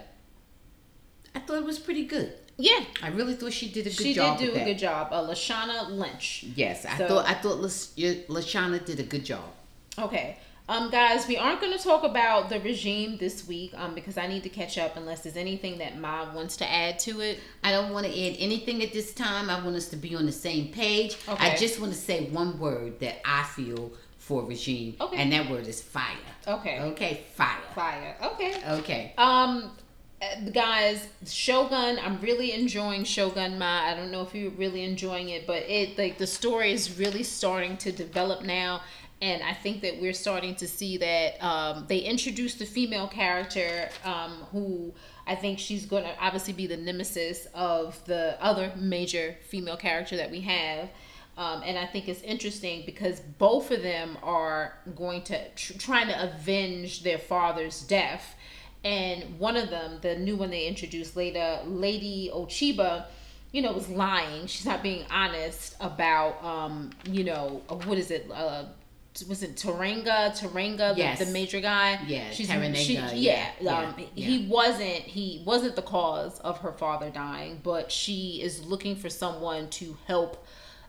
I thought it was pretty good. Yeah. I really thought she did a good She job. did do with a that. good job. Uh, Lashana Lynch. Yes, I So- thought I thought Lash- Lashana did a good job. Okay. Um, guys, we aren't going to talk about the regime this week um, because I need to catch up unless there's anything that Ma wants to add to it. I don't want to add anything at this time. I want us to be on the same page. Okay. I just want to say one word that I feel for regime, Okay. and that word is fire. Okay. Okay, fire. Fire. Okay. Okay. Um, uh, guys, Shogun. I'm really enjoying Shogun Ma. I don't know if you're really enjoying it, but it like the story is really starting to develop now, and I think that we're starting to see that um, they introduced the female character um, who I think she's going to obviously be the nemesis of the other major female character that we have. Um, and I think it's interesting because both of them are going to tr- trying to avenge their father's death. And one of them, the new one they introduced later, Lady Ochiba, you know, was lying. She's not being honest about, um, you know, uh, what is it? Uh, was it Taranga? Taranga, yes. the, the major guy. Yeah, She's, Taranega. she, yeah, yeah. yeah, Um, yeah. He wasn't. He wasn't the cause of her father dying, but she is looking for someone to help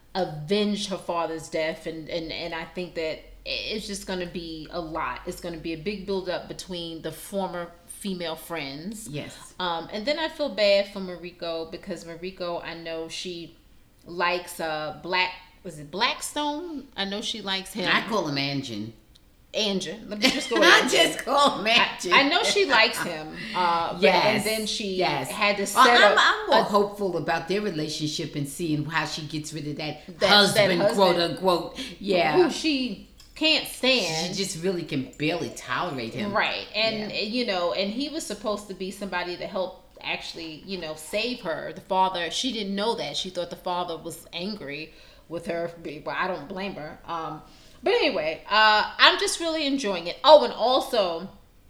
avenge her father's death, and and and I think that it's just going to be a lot. It's going to be a big build up between the former female friends. Yes. Um, and then I feel bad for Mariko because Mariko, I know she likes uh Black. Was it Blackstone? I know she likes him. I call him Anjin. Anjin. Let me just go with I Anjin. just call him Anjin. I, I know she likes him. Uh, but, yes. And then she yes. had to set well, I'm, up. I'm more a, hopeful about their relationship and seeing how she gets rid of that, that husband, that husband, quote unquote. Yeah. Who she can't stand. She just really can barely tolerate him. Right. And, yeah. you know, and he was supposed to be somebody to help actually, you know, save her. The father, she didn't know that. She thought the father was angry with her. Well, I don't blame her. Um, but anyway, uh, I'm just really enjoying it. Oh, and also,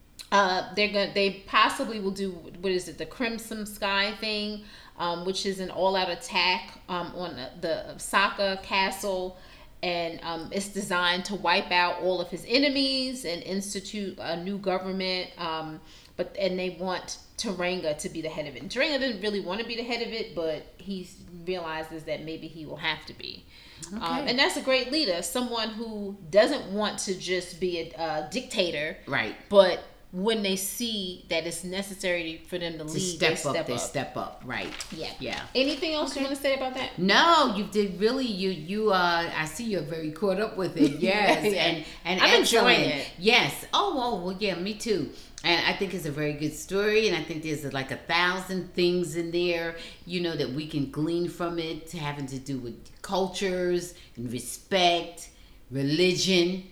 uh, they're gonna they possibly will do, what is it, the Crimson Sky thing, um, which is an all-out attack um, on the, the Osaka castle. And um, it's designed to wipe out all of his enemies and institute a new government. Um, but and they want Taranga to be the head of it. And Taranga didn't really want to be the head of it, but he realizes that maybe he will have to be. Okay. Um, and that's a great leader, someone who doesn't want to just be a uh, dictator, right? But when they see that it's necessary for them to, to lead, step they step up, up. They step up, right? Yeah, yeah. Anything else okay. you want to say about that? No, you did really. You you uh, I see you're very caught up with it. Yes, yeah. and and I'm excellent. enjoying it. Yes. Oh, oh, well, yeah, me too. And I think it's a very good story, and I think there's like a thousand things in there, you know, that we can glean from it, having to do with cultures and respect, religion,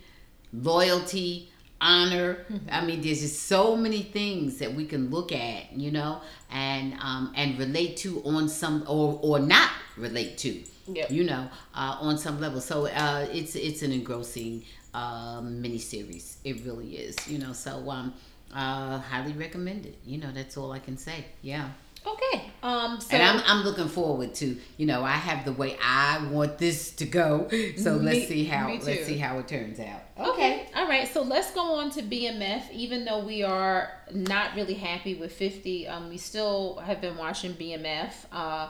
loyalty, honor. Mm-hmm. I mean, there's just so many things that we can look at, you know, and um, and relate to on some, or or not relate to, yep. you know, uh, on some level. So uh, it's it's an engrossing uh, miniseries. It really is, you know. So um. Uh, highly recommended. You know, that's all I can say. Yeah. Okay. Um. So and I'm I'm looking forward to. You know, I have the way I want this to go. So me, let's see how me too. let's see how it turns out. Okay. okay. All right. So let's go on to B M F. Even though we are not really happy with fifty, um, we still have been watching B M F. Uh,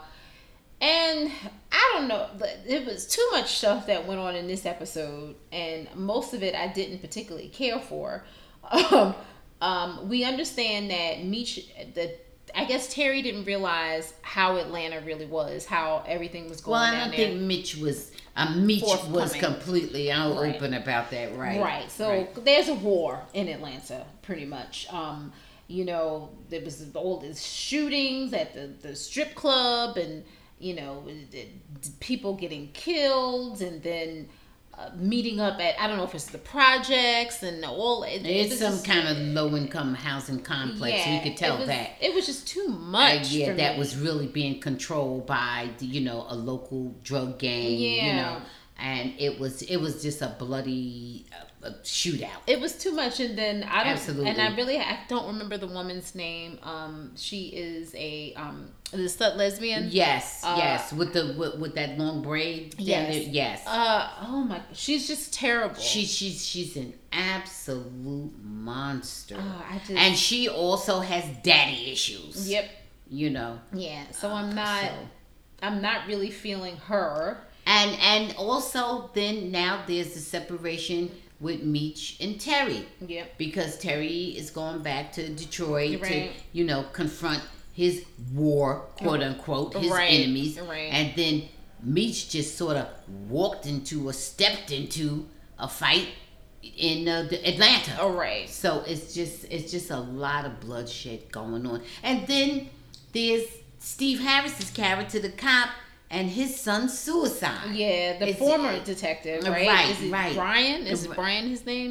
and I don't know. It was too much stuff that went on in this episode, and most of it I didn't particularly care for. Um. Um, we understand that Meech, the I guess Terry didn't realize how Atlanta really was, how everything was going. Well, I down don't there. think Mitch was. Uh, Meech was completely out right. open about that, right? Right. So right. there's a war in Atlanta, pretty much. Um, you know, there was all these shootings at the, the strip club, and you know, people getting killed, and then. Uh, meeting up at I don't know if it's the projects and all it, it's it some just, kind of low income housing complex. Yeah, we could tell it was, that it was just too much. Uh, yeah, for that me. was really being controlled by you know a local drug gang. Yeah. You know, and it was it was just a bloody uh, shootout. It was too much, and then I don't. Absolutely. And I really I don't remember the woman's name. Um, she is a um the slut lesbian. Yes, uh, yes, with the with, with that long braid. Yes, yes. Uh oh my, she's just terrible. She she's she's an absolute monster. Oh, I just, and she also has daddy issues. Yep. You know. Yeah. So I'm not. So. I'm not really feeling her. And and also then now there's the separation with Meech and Terry. Yep. Because Terry is going back to Detroit right. to, you know, confront his war, quote unquote, his right. enemies. Right. And then Meech just sort of walked into or stepped into a fight in uh, the Atlanta. Oh, right. So it's just it's just a lot of bloodshed going on. And then there's Steve Harris's character, the cop, and his son's suicide. Yeah, the it's, former detective, right? Right, Is it right. Brian? Is it Brian his name?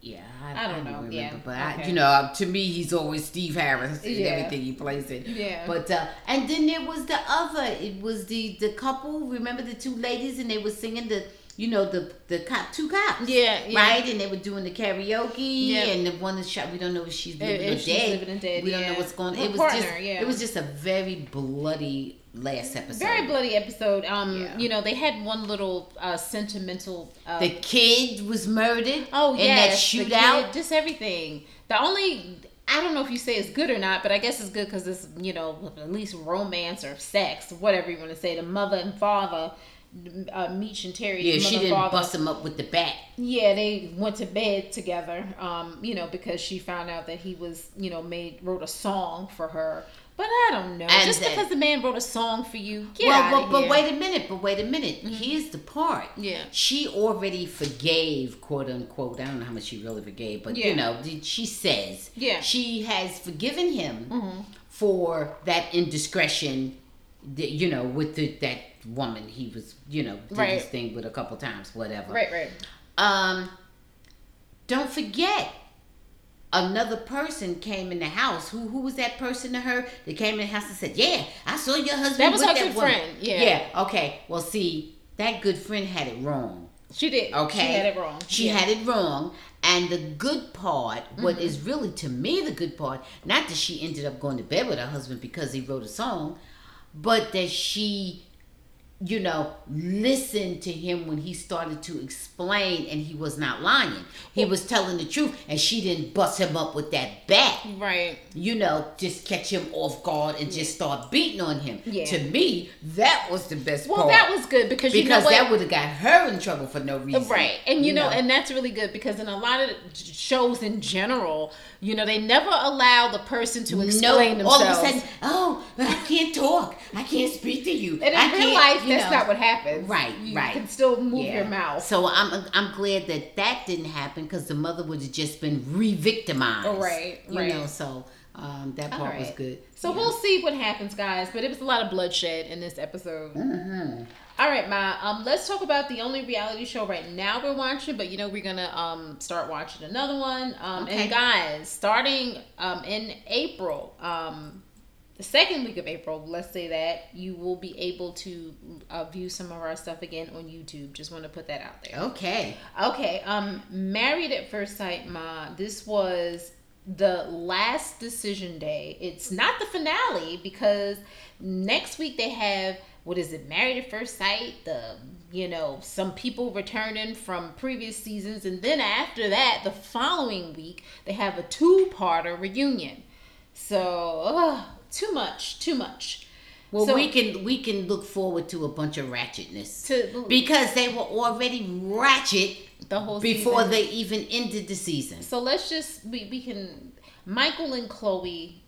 Yeah, I, I don't I don't know. remember, Yeah. but Okay. I, you know, to me, he's always Steve Harris in Yeah. everything he plays in. Yeah. But uh, and then there was the other. It was the the couple. Remember the two ladies, and they were singing the. You know the the cop two cops, Yeah, yeah. right, and they were doing the karaoke, Yeah. and the one is shot. We don't know if she's living If or she's dead. living and dead, We don't yeah. know what's going on. Her It was partner, just yeah. it was just a very bloody last episode. Very bloody episode. Um, Yeah. you know, they had one little uh, sentimental. Uh, The kid was murdered. oh in yes, that the shootout. kid, just everything. The only. I don't know if you say it's good or not, but I guess it's good because it's, you know, at least romance or sex, whatever you want to say. The mother and father, uh, Meech and Terry. Yeah, mother she and didn't father, bust him up with the bat. Yeah, they went to bed together, um, you know, because she found out that he was, you know, made wrote a song for her. But I don't know. And Just that- because the man wrote a song for you, get well, out but, of but here. wait a minute. But wait a minute. Here's the part. Yeah. She already forgave, quote unquote. I don't know how much she really forgave, but Yeah. you know, she says Yeah. she has forgiven him Mhm. for that indiscretion. that, You know, with the, that woman he was, you know, did Right. his thing with a couple times, whatever. Right, right. Um, don't forget, another person came in the house. Who who was that person to her? They came in the house and said, "Yeah, I saw your husband." That was with her that good woman." friend, yeah. Yeah. Okay. Well, see, that good friend had it wrong. She did. Okay. She had it wrong. She Yeah. had it wrong. And the good part, what Mm-hmm. is really to me the good part, not that she ended up going to bed with her husband because he wrote a song, but that she, you know, listened to him when he started to explain, and he was not lying. He was telling the truth, and she didn't bust him up with that bat. Right. You know, just catch him off guard and just start beating on him. Yeah. To me, that was the best Well, part. that was good because, you know because what? that would have got her in trouble for no reason. Right. And you, know, and that's really good because in a lot of shows in general, you know, they never allow the person to explain no, all themselves. of a sudden, oh, I can't talk. I can't speak to you. and in I real can't," life, you that's know. not what happens. Right, you right. can still move Yeah. your mouth. So I'm I'm glad that that didn't happen because the mother would have just been re-victimized. Right, You right. know, so um, that All part was right. good. So Yeah. we'll see what happens, guys. But it was a lot of bloodshed in this episode. Mhm. All right, Ma. Um, let's talk about the only reality show right now we're watching. But you know we're gonna um start watching another one. Um, Okay. and guys, starting um in April, um, the second week of April, let's say that you will be able to uh, view some of our stuff again on YouTube. Just want to put that out there. Okay. Okay, um, Married at First Sight, Ma. This was the last decision day. It's not the finale because next week they have, what is it, Married at First Sight, the, you know, some people returning from previous seasons, and then after that, the following week, they have a two-parter reunion. So, ugh, too much, too much. Well, So- we can we can look forward to a bunch of ratchetness To because they were already ratchet the whole before season. they even ended the season. So let's just we, we can Michael and Chloe.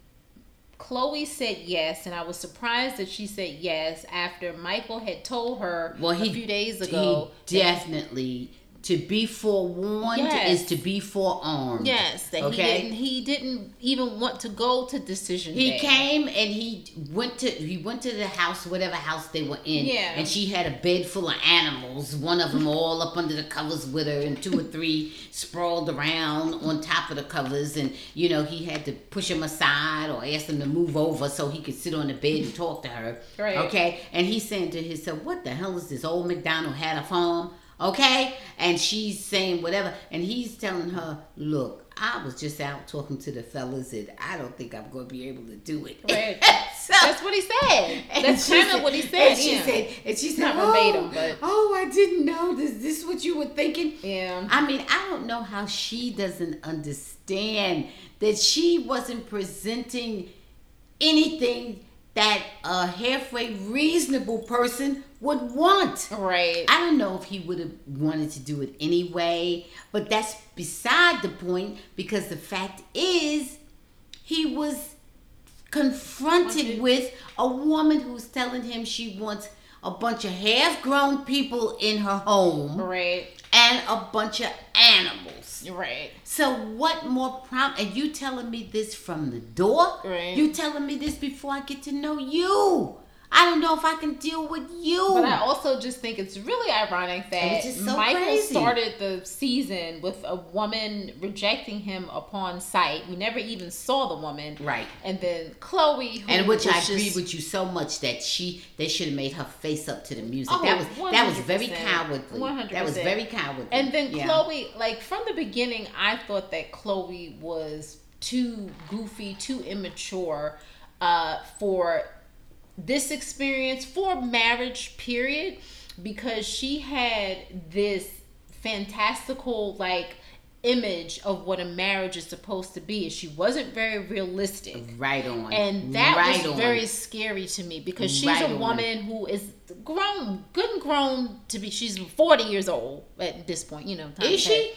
Chloe said yes, and I was surprised that she said yes after Michael had told her Well, he a few days ago. he definitely to be forewarned Yes. is to be forearmed. Yes, that Okay. he didn't. He didn't even want to go to decision He day. came and he went to he went to the house, whatever house they were in. Yeah. And she had a bed full of animals. One of them all up under the covers with her, and two or three sprawled around on top of the covers. And you know he had to push them aside or ask them to move over so he could sit on the bed and talk to her. Right. Okay. And he's saying to himself, "What the hell is this? Old McDonald had a farm." Okay, and she's saying whatever, and he's telling her, "Look, I was just out talking to the fellas, and I don't think I'm going to be able to do it." Right. So- That's what he said. and That's she kind of said- what he said. And she yeah. said, and she said, Not oh, verbatim, but- oh, I didn't know this. This what you were thinking? Yeah. I mean, I don't know how she doesn't understand that she wasn't presenting anything that a halfway reasonable person would want. Right. I don't know if he would have wanted to do it anyway, but that's beside the point because the fact is he was confronted Confronted. with a woman who's telling him she wants a bunch of half-grown people in her home Right. and a bunch of animals. Right. So what more prom? And you telling me this from the door? Right. You telling me this before I get to know you? I don't know if I can deal with you. But I also just think it's really ironic that so Michael crazy. started the season with a woman rejecting him upon sight. We never even saw the woman. Right. And then Chloe, who and which I was agree just, with you so much that she they should have made her face up to the music. Oh, that was that was one hundred percent. very cowardly. one hundred percent. That was very cowardly. And then yeah. Chloe, like from the beginning, I thought that Chloe was too goofy, too immature uh, for this experience, for marriage, period, because she had this fantastical, like, image of what a marriage is supposed to be. She wasn't very realistic. Right on. And that right was on. very scary to me because she's right a woman on. who is grown, good and grown to be. She's forty years old at this point, you know. Is she?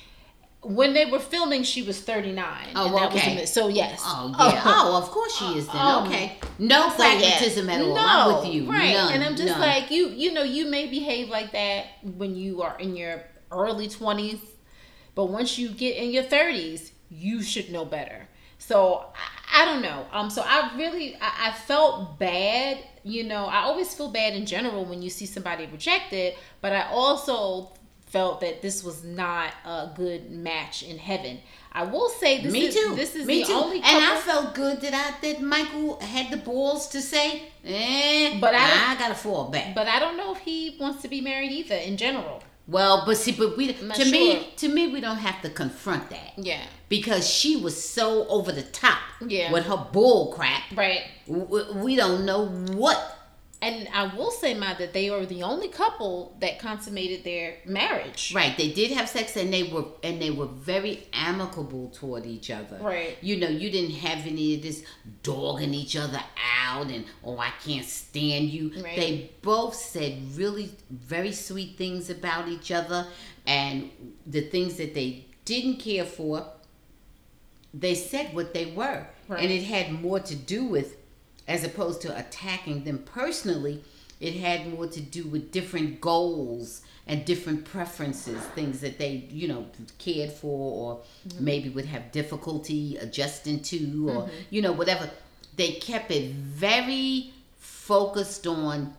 When they were filming, she was thirty-nine. Oh, and that okay. Was so, yes. Oh, yeah. Oh, oh, of course she is then. Um, okay. No pragmatism at all. No, I'm with you. Right. None, and I'm just none. like, you you know, you may behave like that when you are in your early twenties, but once you get in your thirties, you should know better. So, I, I don't know. Um. So, I really, I, I felt bad. You know, I always feel bad in general when you see somebody rejected, but I also felt that this was not a good match in heaven. I will say this Me is too. this is Me the too. only and couple, I felt good that I that Michael had the balls to say, eh, But I- I gotta fall back. but I don't know if he wants to be married either in general. Well, but see, but we I'm not to sure. me to me we don't have to confront that. Yeah. Because she was so over the top Yeah. with her bull crap. Right. We, we don't know what. And I will say, Ma, that they are the only couple that consummated their marriage. Right, they did have sex, and they were and they were very amicable toward each other. Right. You know, you didn't have any of this dogging each other out and oh, I can't stand you. Right. They both said really very sweet things about each other, and the things that they didn't care for, they said what they were, Right. and it had more to do with. As opposed to attacking them personally, it had more to do with different goals and different preferences, things that they, you know, cared for or mm-hmm. maybe would have difficulty adjusting to or, mm-hmm. you know, whatever. They kept it very focused on,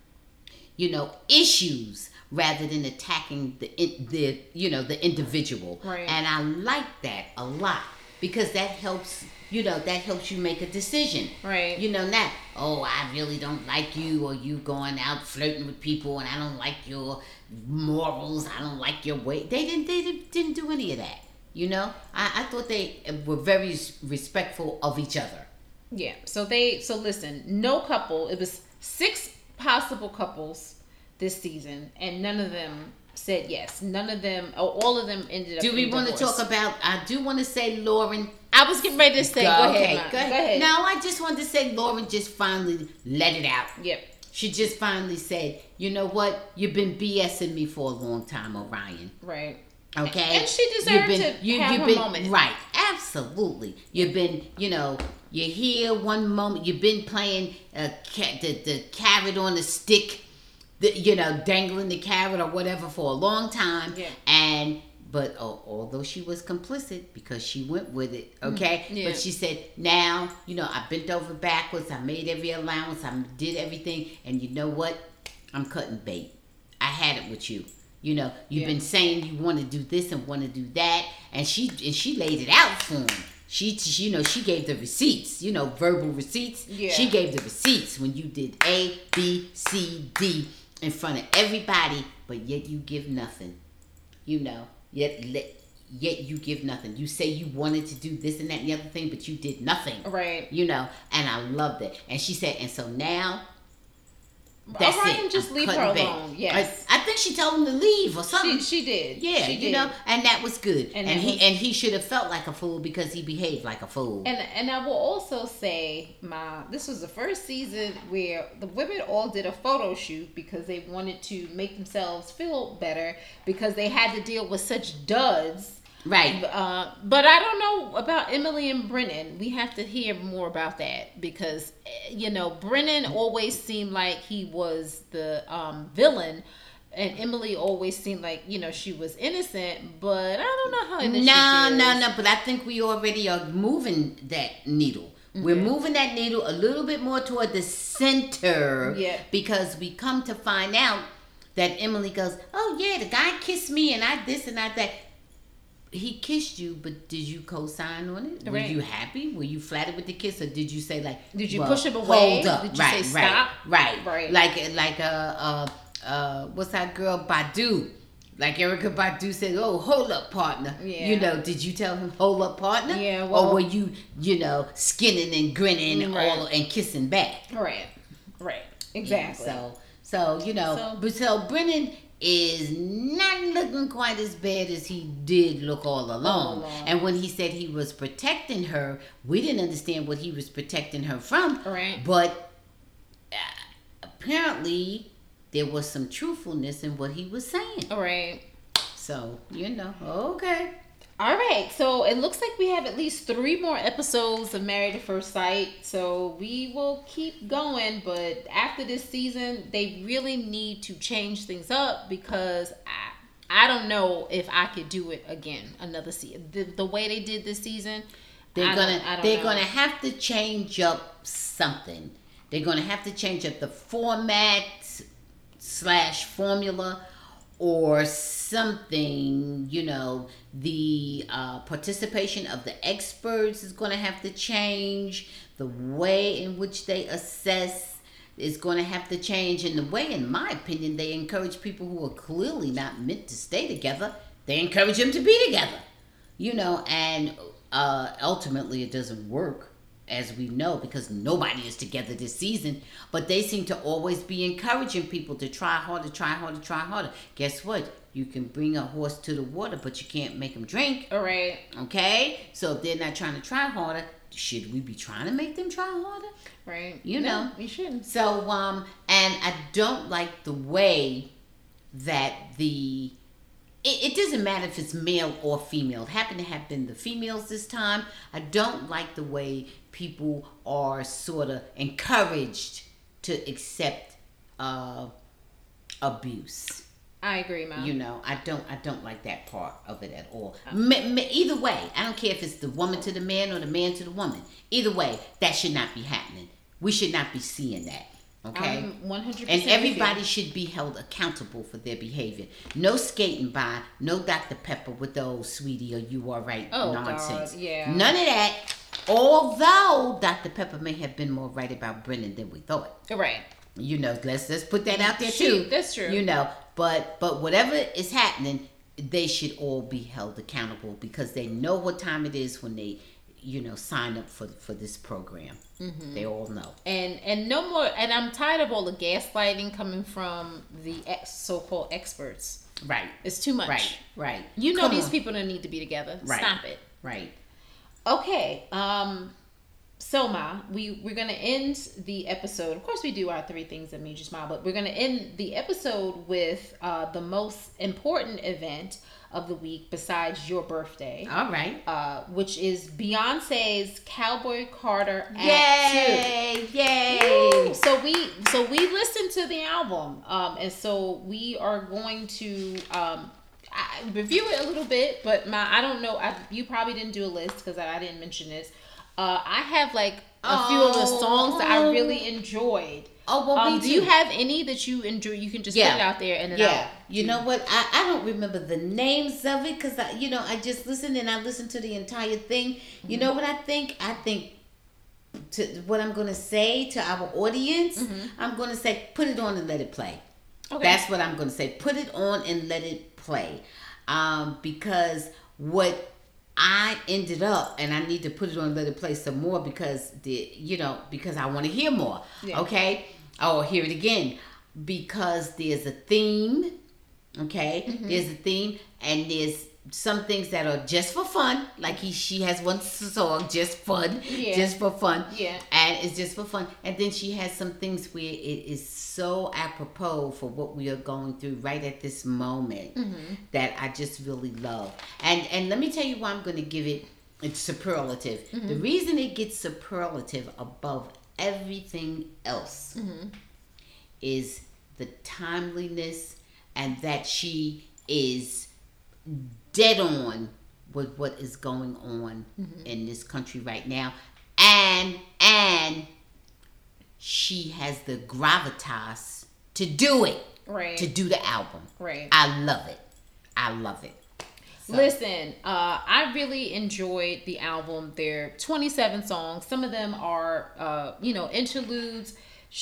you know, issues rather than attacking the, the you know, the individual. Right. And I like that a lot because that helps... You know, that helps you make a decision. Right. You know, not, oh, I really don't like you, or you going out flirting with people, and I don't like your morals, I don't like your way. They didn't they didn't do any of that. You know? I, I thought they were very respectful of each other. Yeah. So they, so listen, no couple, it was six possible couples this season, and none of them said yes. None of them, all of them ended up Do we want to divorce. talk about, I do want to say Lauren... I was getting ready to say, go, go okay, ahead, go ahead. Go ahead. No, I just wanted to say Lauren just finally let it out. Yep. She just finally said, you know what? You've been BSing me for a long time, Orion. Right. Okay? And she deserved been, to you, have you've her been, moment. Right. Absolutely. You've been, you know, you're here one moment. You've been playing uh, ca- the, the carrot on the stick, the, you know, dangling the carrot or whatever for a long time. Yeah. And... But oh, although she was complicit because she went with it, okay? Yeah. But she said, now, you know, I bent over backwards. I made every allowance. I did everything. And you know what? I'm cutting bait. I had it with you. You know, you've yeah. been saying you want to do this and want to do that. And she and she laid it out for him. She, she, you know, she gave the receipts, you know, verbal receipts. Yeah. She gave the receipts when you did A, B, C, D in front of everybody. But yet you give nothing. You know. Yet, yet you give nothing. You say you wanted to do this and that and the other thing, but you did nothing. Right. You know, and I loved it. And she said, and so now, that's Orion it. just I'm leave her cutting alone. back. Yes. I, I think she told him to leave or something. She, she did. Yeah, she you did. know, and that was good. And, And and he was, and he should have felt like a fool because he behaved like a fool. And and I will also say, Ma, this was the first season where the women all did a photo shoot because they wanted to make themselves feel better because they had to deal with such duds. Right. Uh, but I don't know about Emily and Brennan. We have to hear more about that because, you know, Brennan always seemed like he was the um, villain. And Emily always seemed like, you know, she was innocent, but I don't know how innocent No, she is. no, no. But I think we already are moving that needle. Mm-hmm. We're moving that needle a little bit more toward the center. Yeah. Because we come to find out that Emily goes, oh yeah, the guy kissed me and I this and I that. He kissed you, but did you co-sign on it? Right. Were you happy? Were you flattered with the kiss, or did you say like, did you well, push him away? Hold up, did you right, say stop? Right, right, right. Like like uh uh uh what's that girl Badu? Like Erykah Badu said, oh, hold up, partner. Yeah. You know, did you tell him, hold up, partner? Yeah. Well, or were you, you know, skinning and grinning right. all and kissing back? Right. Right. Exactly. Yeah, so, so you know, so, but so Brennan is not looking quite as bad as he did look all along. all along. And when he said he was protecting her, we didn't understand what he was protecting her from. Right. But uh, apparently there was some truthfulness in what he was saying. All right. So, you know, okay. All right. So it looks like we have at least three more episodes of Married at First Sight. So we will keep going. But after this season, they really need to change things up because I, I don't know if I could do it again another season. The, the way they did this season, they're I gonna don't, I don't they're know. gonna have to change up something. They're gonna have to change up the format slash formula or something. You know, the uh, participation of the experts is going to have to change. The way in which they assess is going to have to change. And the way, in my opinion, they encourage people who are clearly not meant to stay together, they encourage them to be together. You know, and uh, ultimately it doesn't work, as we know, because nobody is together this season. But they seem to always be encouraging people to try harder, try harder, try harder. Guess what? You can bring a horse to the water, but you can't make them drink. All right. Okay? So if they're not trying to try harder, should we be trying to make them try harder? Right. You know? No, we shouldn't. So, um, and I don't like the way that the... It, it doesn't matter if it's male or female. It happened to have been the females this time. I don't like the way people are sort of encouraged to accept uh, abuse. I agree, Mom. You know, I don't, I don't like that part of it at all. Oh. M- m- either way, I don't care if it's the woman to the man or the man to the woman. Either way, that should not be happening. We should not be seeing that. Okay, I'm one hundred percent and everybody should be held accountable for their behavior. No skating by, no Doctor Pepper with the old sweetie or you all right oh, nonsense. God, yeah. None of that. Although Doctor Pepper may have been more right about Brennan than we thought. Right. You know, let's let's put that out there Shoot, too. That's true. You know, but but whatever is happening, they should all be held accountable because they know what time it is when they, you know, sign up for for this program. Mm-hmm. They all know. And and no more. And I'm tired of all the gaslighting coming from the ex, so-called experts. Right. It's too much. Right. Right. You know Come these on. people don't need to be together. Right. Stop it. Right. Okay. Um. So Ma, we we're gonna end the episode. Of course, we do our three things that made you smile, but we're gonna end the episode with uh, the most important event of the week besides your birthday. All right. Uh, which is Beyonce's Cowboy Carter Act Yay! two. Yay! Woo! So we so we listened to the album, um, and so we are going to um, I, review it a little bit. But my I don't know. I, you probably didn't do a list because I, I didn't mention this. Uh, I have like a oh. few of the songs that I really enjoyed. Oh, well, um, me do too. you have any that you enjoy? You can just yeah. put it out there and then yeah. I'll you know what? I, I don't remember the names of it because I, you know, I just listened and I listened to the entire thing. Mm-hmm. You know what I think? I think to what I'm gonna say to our audience, mm-hmm. I'm gonna say put it on and let it play. Okay. That's what I'm gonna say. Put it on and let it play, um, because what. I ended up, and I need to put it on and let it play some more because the, you know, because I want to hear more. Yeah. Okay, I'll hear it again because there's a theme. Okay, mm-hmm. There's a theme, and there's some things that are just for fun. Like he, she has one song just fun, yeah. just for fun. Yeah, and it's just for fun. And then she has some things where it is so apropos for what we are going through right at this moment mm-hmm. that I just really love. And and let me tell you why I'm going to give it it's superlative. Mm-hmm. The reason it gets superlative above everything else mm-hmm. is the timeliness and that she is dead on with what is going on mm-hmm. in this country right now and and she has the gravitas to do it. Right. To do the album. Right. I love it. I love it. So. Listen, uh, I really enjoyed the album. There are twenty-seven songs. Some of them are, uh, you know, interludes.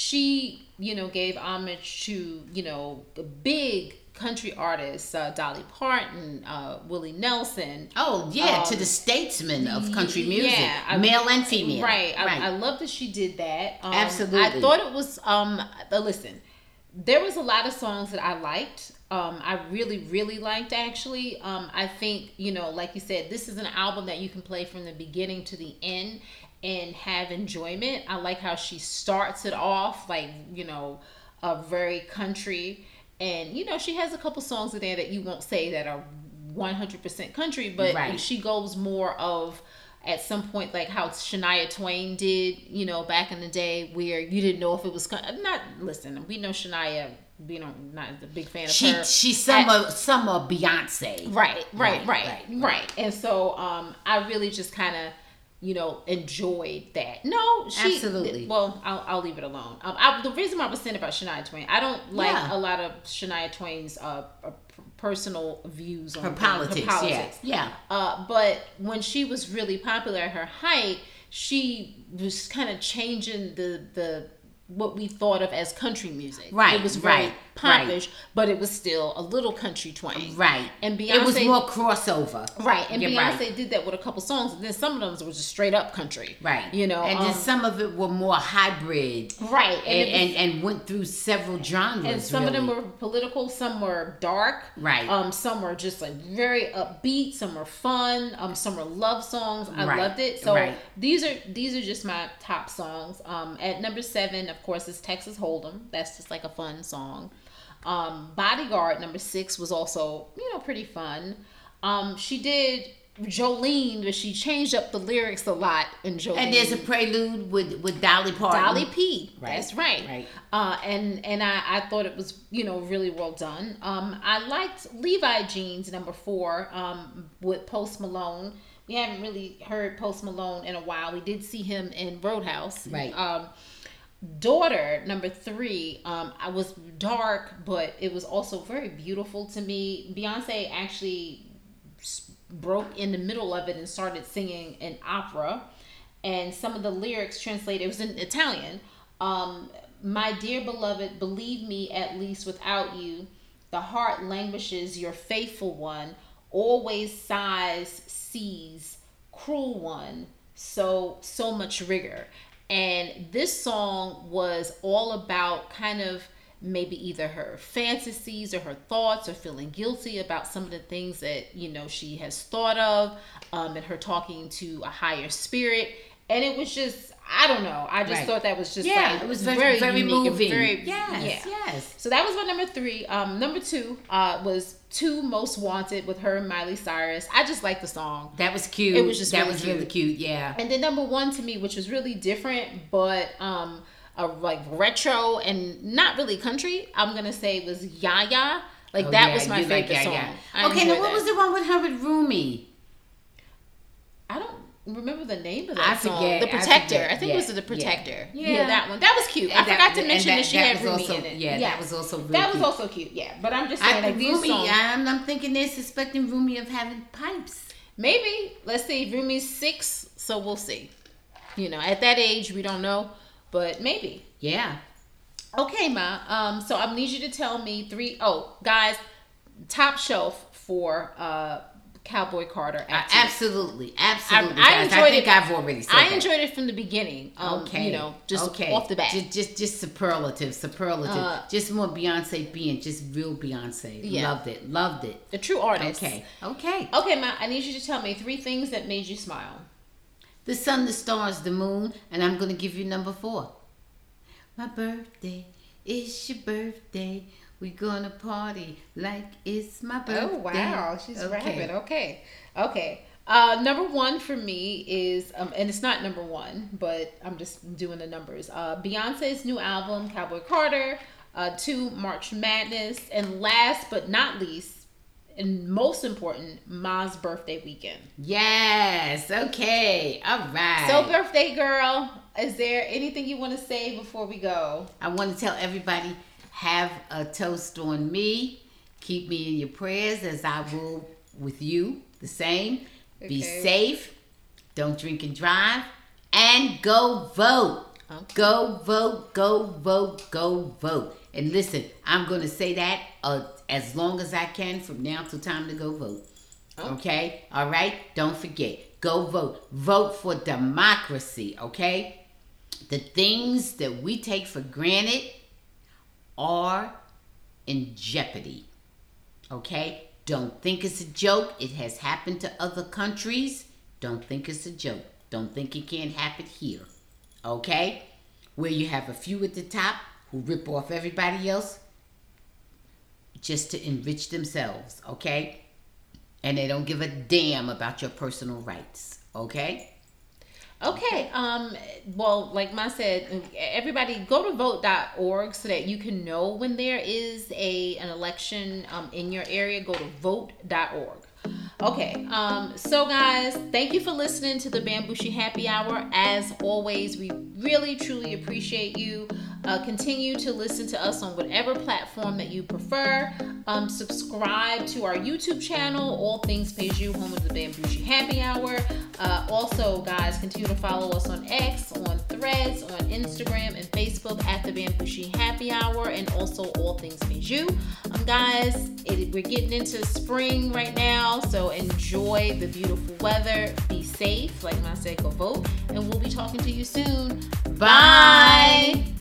She, you know, gave homage to, you know, the big country artists, uh, Dolly Parton, uh, Willie Nelson. Oh, yeah, um, to the statesmen of country music, yeah, I, male and female. Right. right. I, I love that she did that. Um, Absolutely. I thought it was, um, listen, there was a lot of songs that I liked. Um, I really, really liked, actually. Um, I think, you know, like you said, this is an album that you can play from the beginning to the end and have enjoyment. I like how she starts it off, like, you know, a very country. And, you know, she has a couple songs in there that you won't say that are one hundred percent country, but right. she goes more of, at some point, like how Shania Twain did, you know, back in the day, where you didn't know if it was, not, listen, we know Shania, we don't, not a big fan of she, her. She's some of, some of Beyonce. Right, right, right, right, right. right. And so um, I really just kind of, you know, enjoyed that. No, she, absolutely. Well, I'll, I'll leave it alone. Um, I, the reason why I was saying about Shania Twain, I don't like yeah. a lot of Shania Twain's uh, uh, personal views on her politics. Her politics. Yeah, yeah. Uh, but when she was really popular at her height, she was kind of changing the the what we thought of as country music. Right, it was very right, popish, right. but it was still a little country twang. Right. And Beyonce, it was more crossover. Right. And You're Beyonce right. did that with a couple songs, and then some of them were just straight up country. Right. You know, and um, then some of it were more hybrid. Right. And and, and, and went through several genres. And some really. of them were political, some were dark. Right. Um, some were just like very upbeat, some were fun, um, some were love songs. I right. loved it. So right. these are these are just my top songs. Um, at number seven, of course, is Texas Hold'em. That's just like a fun song. Um, Bodyguard, number six, was also, you know, pretty fun. Um, she did Jolene, but she changed up the lyrics a lot in Jolene. And there's a prelude with, with Dolly Parton. Dolly P. Right. That's right. Right. Uh, and and I, I thought it was, you know, really well done. Um, I liked Levi Jeans, number four, um, with Post Malone. We haven't really heard Post Malone in a while. We did see him in Roadhouse. Right. Um, Daughter, number three, um, I was dark, but it was also very beautiful to me. Beyonce actually broke in the middle of it and started singing an opera, and some of the lyrics translated, it was in Italian. Um, my dear beloved, believe me, at least without you, the heart languishes, your faithful one, always sighs, sees, cruel one, so, so much rigor. And this song was all about kind of maybe either her fantasies or her thoughts or feeling guilty about some of the things that, you know, she has thought of, um, and her talking to a higher spirit. And it was just, I don't know. I just right. thought that was just yeah, like, it was very, very, very unique moving. And very, yes, yeah. yes. So that was my number three. Um, number two uh, was Two Most Wanted with her and Miley Cyrus. I just like the song. That was cute. It was just that really was cute. really cute. Yeah. And then number one to me, which was really different, but um, a, like retro and not really country, I'm gonna say was Yaya. Like oh, that yeah, was my favorite like song. I okay, now what that. was the one with her with Rumi? I don't remember the name of that I song. forget. The Protector. I, I, think yeah, it was The Protector. Yeah. yeah, that one. That was cute. And I that, forgot to mention that, that, she that had Rumi also, in it. Yeah, yeah, that was also really that cute. was also cute. Yeah, but I'm just saying, I, like these Rumi, songs. I'm, I'm thinking they're suspecting Rumi of having pipes. Maybe. Let's see. Rumi's six, so we'll see. You know, at that age, we don't know, but maybe. Yeah. Okay, Ma. Um, so I need you to tell me three. Oh, guys, top shelf for uh, Cowboy Carter. Uh, absolutely, absolutely. I, I enjoyed I think it. I've already said I that. enjoyed it from the beginning. Um, okay, you know, just okay. off the bat. Just, just, just superlative, superlative. Uh, just more Beyonce being just real Beyonce. Yeah. Loved it, loved it. The true artist. Okay, okay. Okay, Ma. I need you to tell me three things that made you smile. The sun, the stars, the moon, and I'm gonna give you number four. My birthday. It's your birthday. We're gonna party like it's my birthday. Oh wow, she's okay. rapping. Okay, okay. Uh, number one for me is, um, and it's not number one, but I'm just doing the numbers. Uh, Beyonce's new album, Cowboy Carter. Uh, two, March Madness, and last but not least, and most important, Ma's birthday weekend. Yes. Okay. All right. So, birthday girl, is there anything you want to say before we go? I want to tell everybody, have a toast on me. Keep me in your prayers as I will with you. The same. Okay. Be safe. Don't drink and drive. And go vote. Okay. Go vote. Go vote. Go vote. And listen, I'm going to say that uh, as long as I can from now till time to go vote. Oh. Okay? All right? Don't forget. Go vote. Vote for democracy. Okay? The things that we take for granted are in jeopardy. Okay? Don't think it's a joke. It has happened to other countries. Don't think it's a joke. Don't think it can't happen here. Okay? Where you have a few at the top who rip off everybody else just to enrich themselves, okay? And they don't give a damn about your personal rights, okay? Okay. Um, well, like Ma said, everybody go to vote dot org so that you can know when there is a an election um, in your area. Go to vote dot org. Okay, um, so guys, thank you for listening to the Bambushi Happy Hour. As always, we really, truly appreciate you. Uh, continue to listen to us on whatever platform that you prefer. Um, subscribe to our YouTube channel, All Things Peju, home of the Bambushi Happy Hour. Uh, also, guys, continue to follow us on X, on Threads, on Instagram, and Facebook at the Bambushi Happy Hour, and also All Things Peju. Um, guys, it, we're getting into spring right now, so enjoy the beautiful weather. Be safe, like I said, go vote, and we'll be talking to you soon. Bye. Bye.